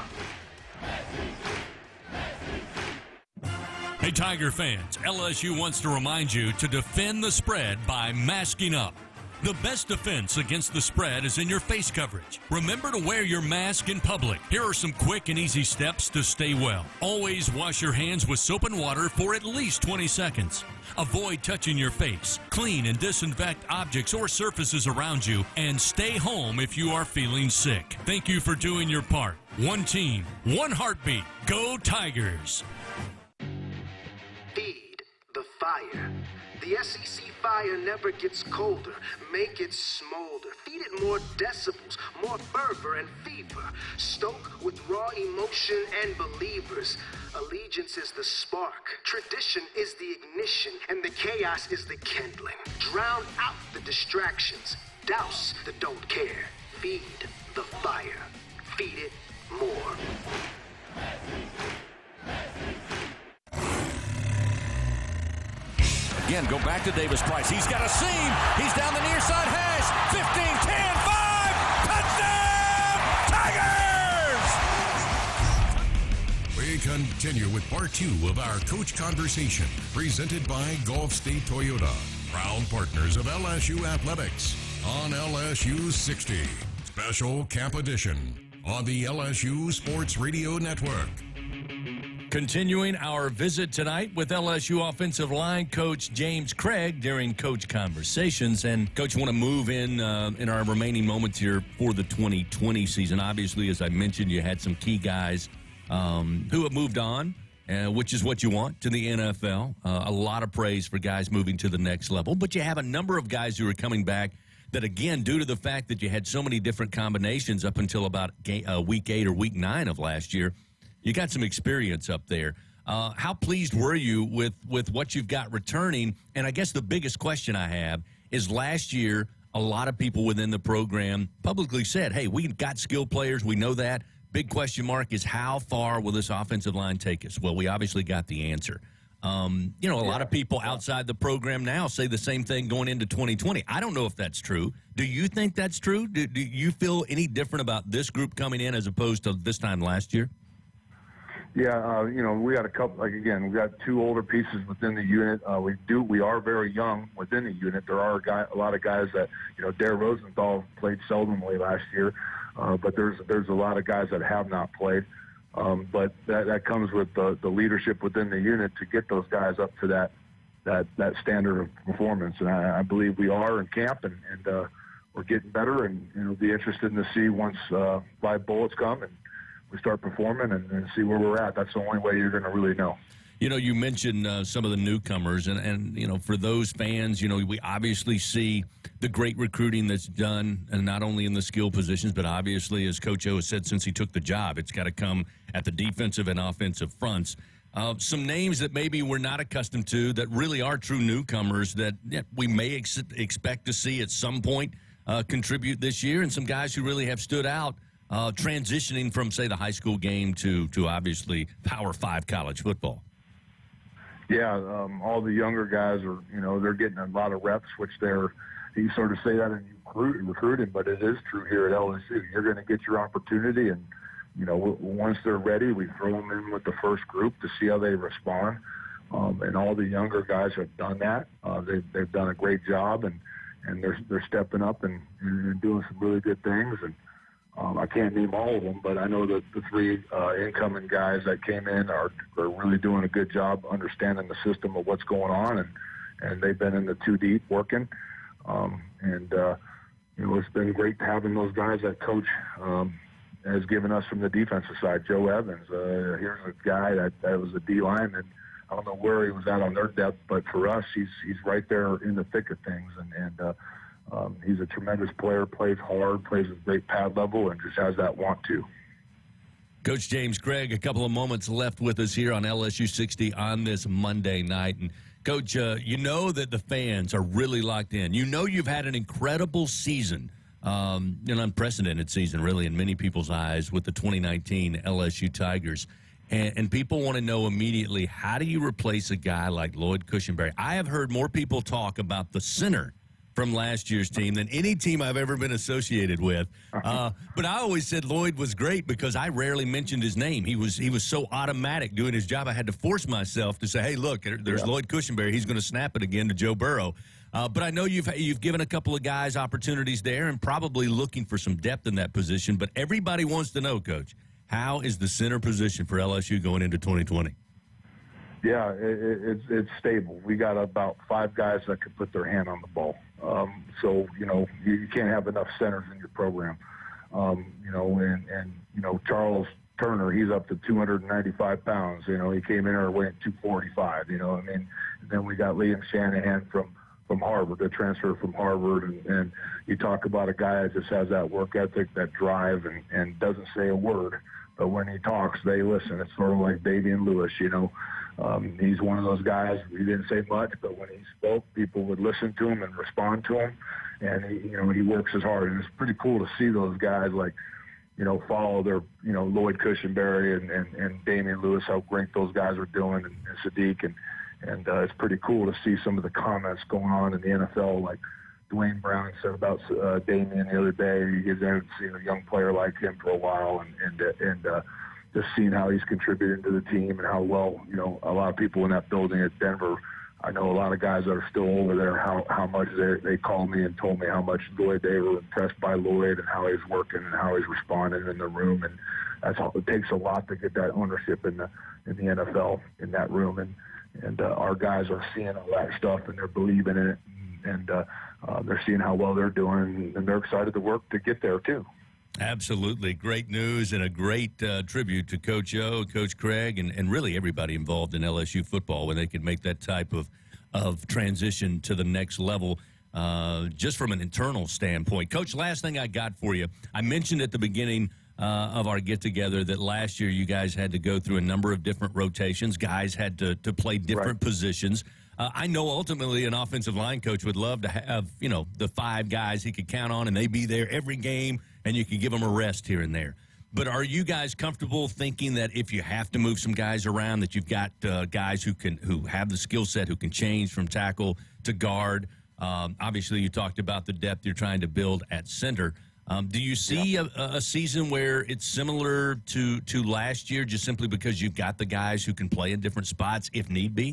Hey, Tiger fans, L S U wants to remind you to defend the spread by masking up. The best defense against the spread is in your face coverage. Remember to wear your mask in public. Here are some quick and easy steps to stay well. Always wash your hands with soap and water for at least twenty seconds. Avoid touching your face. Clean and disinfect objects or surfaces around you, and stay home if you are feeling sick. Thank you for doing your part. One team, one heartbeat. Go Tigers! Feed the fire. The S E C fire never gets colder. Make it smolder. Feed it more decibels, more fervor and fever. Stoke with raw emotion and believers. Allegiance is the spark. Tradition is the ignition. And the chaos is the kindling. Drown out the distractions. Douse the don't care. Feed the fire. Feed it more. Again, go back to Davis Price. He's got a seam. He's down the near side hash. fifteen, ten, five. Touchdown, Tigers! We continue with part two of our Coach Conversation, presented by Gulf State Toyota, proud partners of L S U Athletics on L S U sixty. Special Camp Edition on the L S U Sports Radio Network. Continuing our visit tonight with L S U offensive line coach James Craig during Coach Conversations. And, Coach, want to move in uh, in our remaining moments here for the twenty twenty season. Obviously, as I mentioned, you had some key guys um, who have moved on, uh, which is what you want to the N F L. Uh, a lot of praise for guys moving to the next level. But you have a number of guys who are coming back that, again, due to the fact that you had so many different combinations up until about ga- uh, week eight or week nine of last year, you got some experience up there. Uh, how pleased were you with, with what you've got returning? And I guess the biggest question I have is last year, a lot of people within the program publicly said, hey, we've got skilled players. We know that. Big question mark is how far will this offensive line take us? Well, we obviously got the answer. Um, you know, a yeah. lot of people outside the program now say the same thing going into twenty twenty. I don't know if that's true. Do you think that's true? Do, do you feel any different about this group coming in as opposed to this time last year? Yeah, uh, you know, we got a couple, like, again, we got two older pieces within the unit. Uh, we do, we are very young within the unit. There are a, guy, a lot of guys that, you know, Dare Rosenthal played seldomly last year, uh, but there's there's a lot of guys that have not played. Um, but that, that comes with the, the leadership within the unit to get those guys up to that that, that standard of performance. And I, I believe we are in camp, and, and uh, we're getting better, and, and it'll be interesting to see once uh, live bullets come and we start performing and, and see where we're at. That's the only way you're going to really know. You know, you mentioned uh, some of the newcomers, and, and, you know, for those fans, you know, we obviously see the great recruiting that's done, and not only in the skill positions, but obviously, as Coach O has said since he took the job, it's got to come at the defensive and offensive fronts. Uh, some names that maybe we're not accustomed to that really are true newcomers that yeah, we may ex- expect to see at some point uh, contribute this year, and some guys who really have stood out uh, transitioning from, say, the high school game to, to obviously Power Five college football. Yeah, um, all the younger guys are, you know, they're getting a lot of reps, which they're, you sort of say that in recruit, recruiting, but it is true here at L S U. You're going to get your opportunity, and, you know, w- once they're ready, we throw them in with the first group to see how they respond. Um, and all the younger guys have done that. Uh, they've, they've done a great job, and, and they're, they're stepping up and, and doing some really good things. And Um, I can't name all of them, but I know that the three uh, incoming guys that came in are, are really doing a good job understanding the system of what's going on, and, and they've been in the two deep working. Um, and, uh, you know, it's been great having those guys that Coach um, has given us from the defensive side. Joe Evans, uh, here's a guy that, that was a D lineman. I don't know where he was at on their depth, but for us, he's he's right there in the thick of things, and, and uh, Um, he's a tremendous player, plays hard, plays with great pad level, and just has that want to. Coach James Craig, a couple of moments left with us here on L S U sixty on this Monday night. And, Coach, uh, you know that the fans are really locked in. You know you've had an incredible season, um, an unprecedented season, really, in many people's eyes with the twenty nineteen L S U Tigers. And, and people want to know immediately, how do you replace a guy like Lloyd Cushenberry? I have heard more people talk about the center from last year's team than any team I've ever been associated with. Uh, but I always said Lloyd was great because I rarely mentioned his name. He was he was so automatic doing his job. I had to force myself to say, hey, look, there's yeah. Lloyd Cushenberry. He's going to snap it again to Joe Burrow. Uh, but I know you've you've given a couple of guys opportunities there and probably looking for some depth in that position. But everybody wants to know, Coach, how is the center position for L S U going into twenty twenty? Yeah, it, it's it's stable. We got about five guys that can put their hand on the ball. Um, so, you know, you, you can't have enough centers in your program. Um, you know, and, and, you know, Charles Turner, he's up to two hundred ninety-five pounds. You know, he came in our way at two forty-five, you know. I mean, and then we got Liam Shanahan from, from Harvard, a transfer from Harvard. And, and you talk about a guy that just has that work ethic, that drive, and, and doesn't say a word. But when he talks, they listen. It's sort of like Davian Lewis, you know. Um, he's one of those guys. He didn't say much, but when he spoke, people would listen to him and respond to him. And he, you know, he works as hard. And it's pretty cool to see those guys like, you know, follow their, you know, Lloyd Cushenberry and, and, and Damian Lewis, how great those guys are doing, and, and Sadiq. And, and uh, it's pretty cool to see some of the comments going on in the N F L, like Dwayne Brown said about uh, Damian the other day. He hasn't seen a young player like him for a while, and, and, uh, and uh, just seeing how he's contributing to the team and how well, you know, a lot of people in that building at Denver, I know a lot of guys that are still over there, how, how much they they called me and told me how much Lloyd, they were impressed by Lloyd and how he's working and how he's responding in the room. And that's all, it takes a lot to get that ownership in the in the N F L, in that room. And, and uh, our guys are seeing all that stuff, and they're believing in it. And, and uh, uh, they're seeing how well they're doing, and they're excited to work to get there, too. Absolutely. Great news and a great uh, tribute to Coach O, Coach Craig, and, and really everybody involved in L S U football when they could make that type of, of transition to the next level, uh, just from an internal standpoint. Coach, last thing I got for you. I mentioned at the beginning uh, of our get-together that last year you guys had to go through a number of different rotations. Guys had to, to play different right. positions. Uh, I know ultimately an offensive line coach would love to have, you know, the five guys he could count on, and they be there every game, and you could give them a rest here and there. But are you guys comfortable thinking that if you have to move some guys around, that you've got uh, guys who can who have the skill set, who can change from tackle to guard? Um, obviously, you talked about the depth you're trying to build at center. Um, do you see yeah. a, a season where it's similar to, to last year, just simply because you've got the guys who can play in different spots if need be?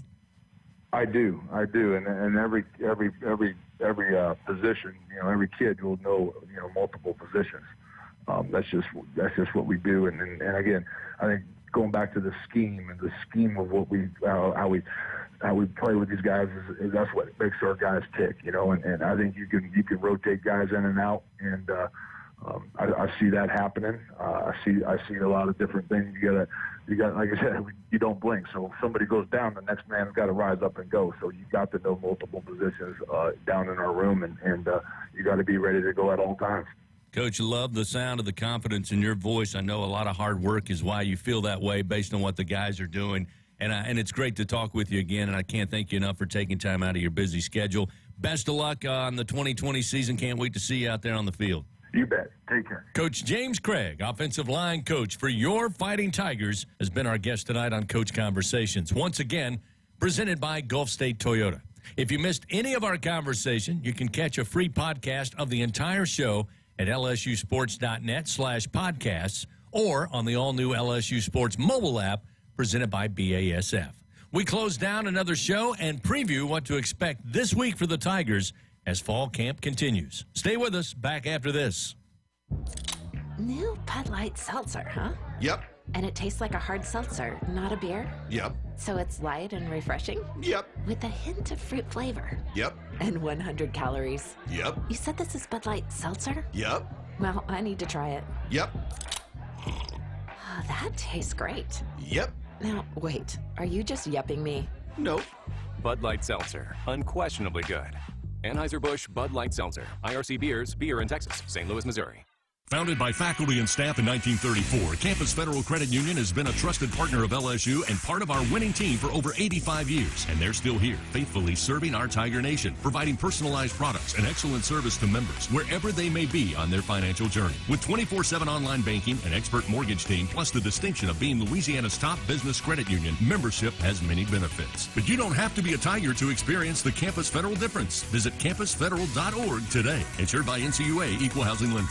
I do, I do, and and every every every every uh, position, you know, every kid will know, you know, multiple positions. Um, that's just that's just what we do, and, and and again, I think going back to the scheme and the scheme of what we uh, how we how we play with these guys is, is that's what makes our guys tick, you know, and, and I think you can you can rotate guys in and out, and uh, um, I, I see that happening. Uh, I see I see a lot of different things. You gotta. You got, like I said, you don't blink. So if somebody goes down, the next man's got to rise up and go. So you got to know multiple positions uh, down in our room, and, and uh, you got to be ready to go at all times. Coach, love the sound of the confidence in your voice. I know a lot of hard work is why you feel that way based on what the guys are doing. And, I, and it's great to talk with you again, and I can't thank you enough for taking time out of your busy schedule. Best of luck on the twenty twenty season. Can't wait to see you out there on the field. You bet. Take care. Coach James Craig, offensive line coach for your Fighting Tigers, has been our guest tonight on Coach Conversations. Once again, presented by Gulf State Toyota. If you missed any of our conversation, you can catch a free podcast of the entire show at lsusports.net slash podcasts or on the all-new L S U Sports mobile app presented by B A S F. We close down another show and preview what to expect this week for the Tigers as fall camp continues. Stay with us. Back after this. New Bud Light Seltzer, huh? Yep. And it tastes like a hard seltzer, not a beer? Yep. So it's light and refreshing? Yep. With a hint of fruit flavor? Yep. And one hundred calories? Yep. You said this is Bud Light Seltzer? Yep. Well, I need to try it. Yep. Oh, that tastes great. Yep. Now, wait. Are you just yupping me? Nope. Bud Light Seltzer. Unquestionably good. Anheuser-Busch Bud Light Seltzer. I R C Beers, beer in Texas, Saint Louis, Missouri. Founded by faculty and staff in nineteen thirty-four, Campus Federal Credit Union has been a trusted partner of L S U and part of our winning team for over eighty-five years. And they're still here, faithfully serving our Tiger Nation, providing personalized products and excellent service to members wherever they may be on their financial journey. With twenty-four seven online banking, an expert mortgage team, plus the distinction of being Louisiana's top business credit union, membership has many benefits. But you don't have to be a Tiger to experience the Campus Federal difference. Visit campus federal dot org today. Insured by N C U A, Equal Housing Lender.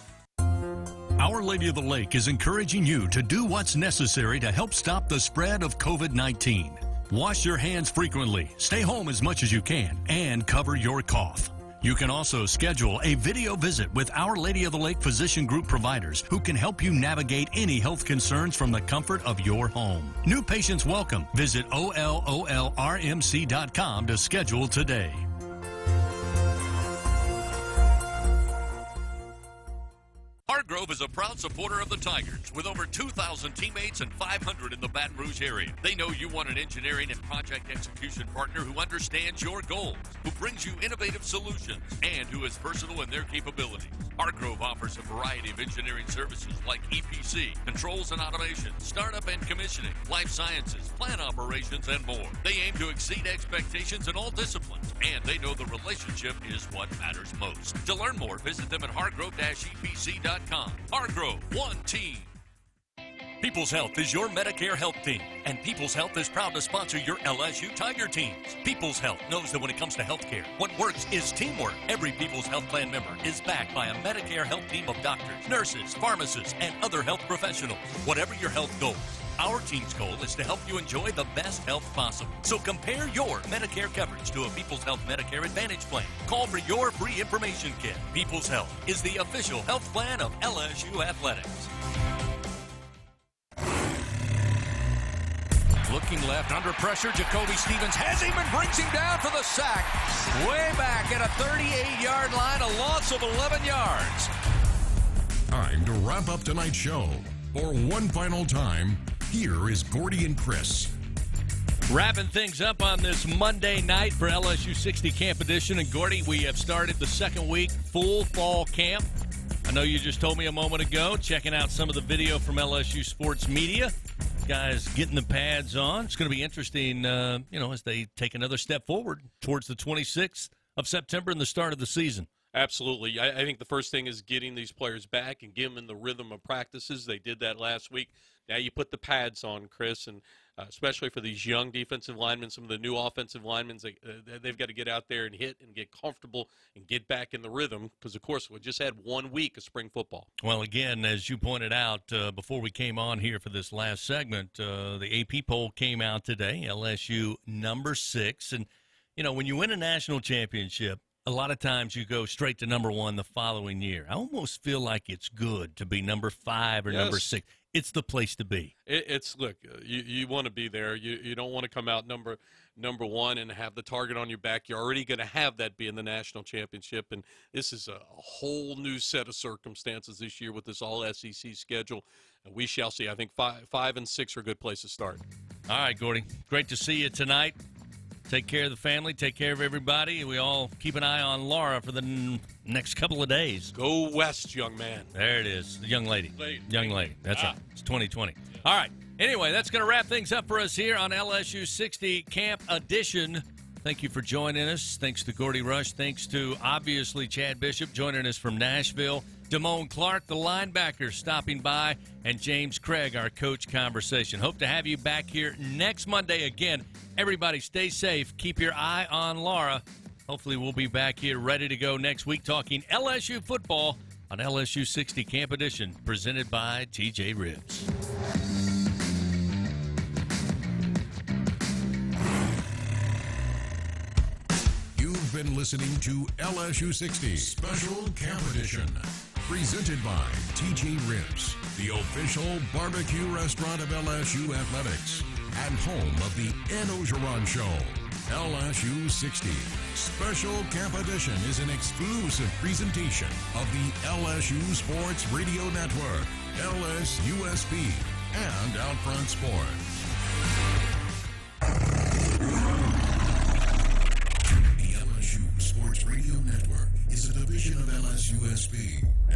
Our Lady of the Lake is encouraging you to do what's necessary to help stop the spread of COVID nineteen. Wash your hands frequently, stay home as much as you can, and cover your cough. You can also schedule a video visit with Our Lady of the Lake Physician Group providers who can help you navigate any health concerns from the comfort of your home. New patients welcome. Visit O L O L R M C dot com to schedule today. Hargrove Grove is a proud supporter of the Tigers with over two thousand teammates and five hundred in the Baton Rouge area. They know you want an engineering and project execution partner who understands your goals, who brings you innovative solutions, and who is versatile in their capabilities. Hargrove offers a variety of engineering services like E P C, controls and automation, startup and commissioning, life sciences, plant operations, and more. They aim to exceed expectations in all disciplines, and they know the relationship is what matters most. To learn more, visit them at hargrove dash E P C dot com. Hargrove, one team. People's Health is your Medicare health team, and People's Health is proud to sponsor your L S U Tiger teams. People's Health knows that when it comes to health care, what works is teamwork. Every People's Health Plan member is backed by a Medicare health team of doctors, nurses, pharmacists, and other health professionals. Whatever your health goals, our team's goal is to help you enjoy the best health possible. So compare your Medicare coverage to a People's Health Medicare Advantage plan. Call for your free information kit. People's Health is the official health plan of L S U Athletics. Looking left, under pressure, Jacoby Stevens has him and brings him down for the sack. Way back at a thirty-eight-yard line, a loss of eleven yards. Time to wrap up tonight's show. For one final time, here is Gordy and Chris. Wrapping things up on this Monday night for L S U sixty Camp Edition. And Gordy, we have started the second week, full fall camp. I know you just told me a moment ago, checking out some of the video from L S U Sports Media. Guys getting the pads on. It's going to be interesting, uh, you know, as they take another step forward towards the twenty-sixth of September and the start of the season. Absolutely. I, I think the first thing is getting these players back and get them in the rhythm of practices. They did that last week. Now you put the pads on, Chris, and uh, especially for these young defensive linemen, some of the new offensive linemen, they, uh, they've got to get out there and hit and get comfortable and get back in the rhythm because, of course, we just had one week of spring football. Well, again, as you pointed out uh, before we came on here for this last segment, uh, the A P poll came out today, L S U number six. And, you know, when you win a national championship, a lot of times you go straight to number one the following year. I almost feel like it's good to be number five or Yes. number six. It's the place to be. It, it's look, uh, you you want to be there. You you don't want to come out number number one and have the target on your back. You're already going to have that be in the national championship, and this is a whole new set of circumstances this year with this all S E C schedule. And we shall see. I think five five and six are a good place to start. All right, Gordy. Great to see you tonight. Take care of the family. Take care of everybody. We all keep an eye on Laura for the n- next couple of days. Go west, young man. There it is. The young lady. Lady. Young lady. That's Ah. right. It's twenty twenty. All right. Anyway, that's going to wrap things up for us here on L S U sixty Camp Edition. Thank you for joining us. Thanks to Gordy Rush. Thanks to, obviously, Chad Bishop joining us from Nashville. Damone Clark, the linebacker, stopping by. And James Craig, our coach conversation. Hope to have you back here next Monday again. Everybody stay safe. Keep your eye on Laura. Hopefully we'll be back here ready to go next week talking L S U football on L S U sixty Camp Edition, presented by T J Ribs. You've been listening to L S U sixty Special Camp Edition, presented by T J Ribs, the official barbecue restaurant of L S U Athletics and home of the Ed Ogeron Show. L S U sixty Special Camp Edition is an exclusive presentation of the L S U Sports Radio Network, L S U S P, and Outfront Sports. The L S U Sports Radio Network is a division of L S U S P.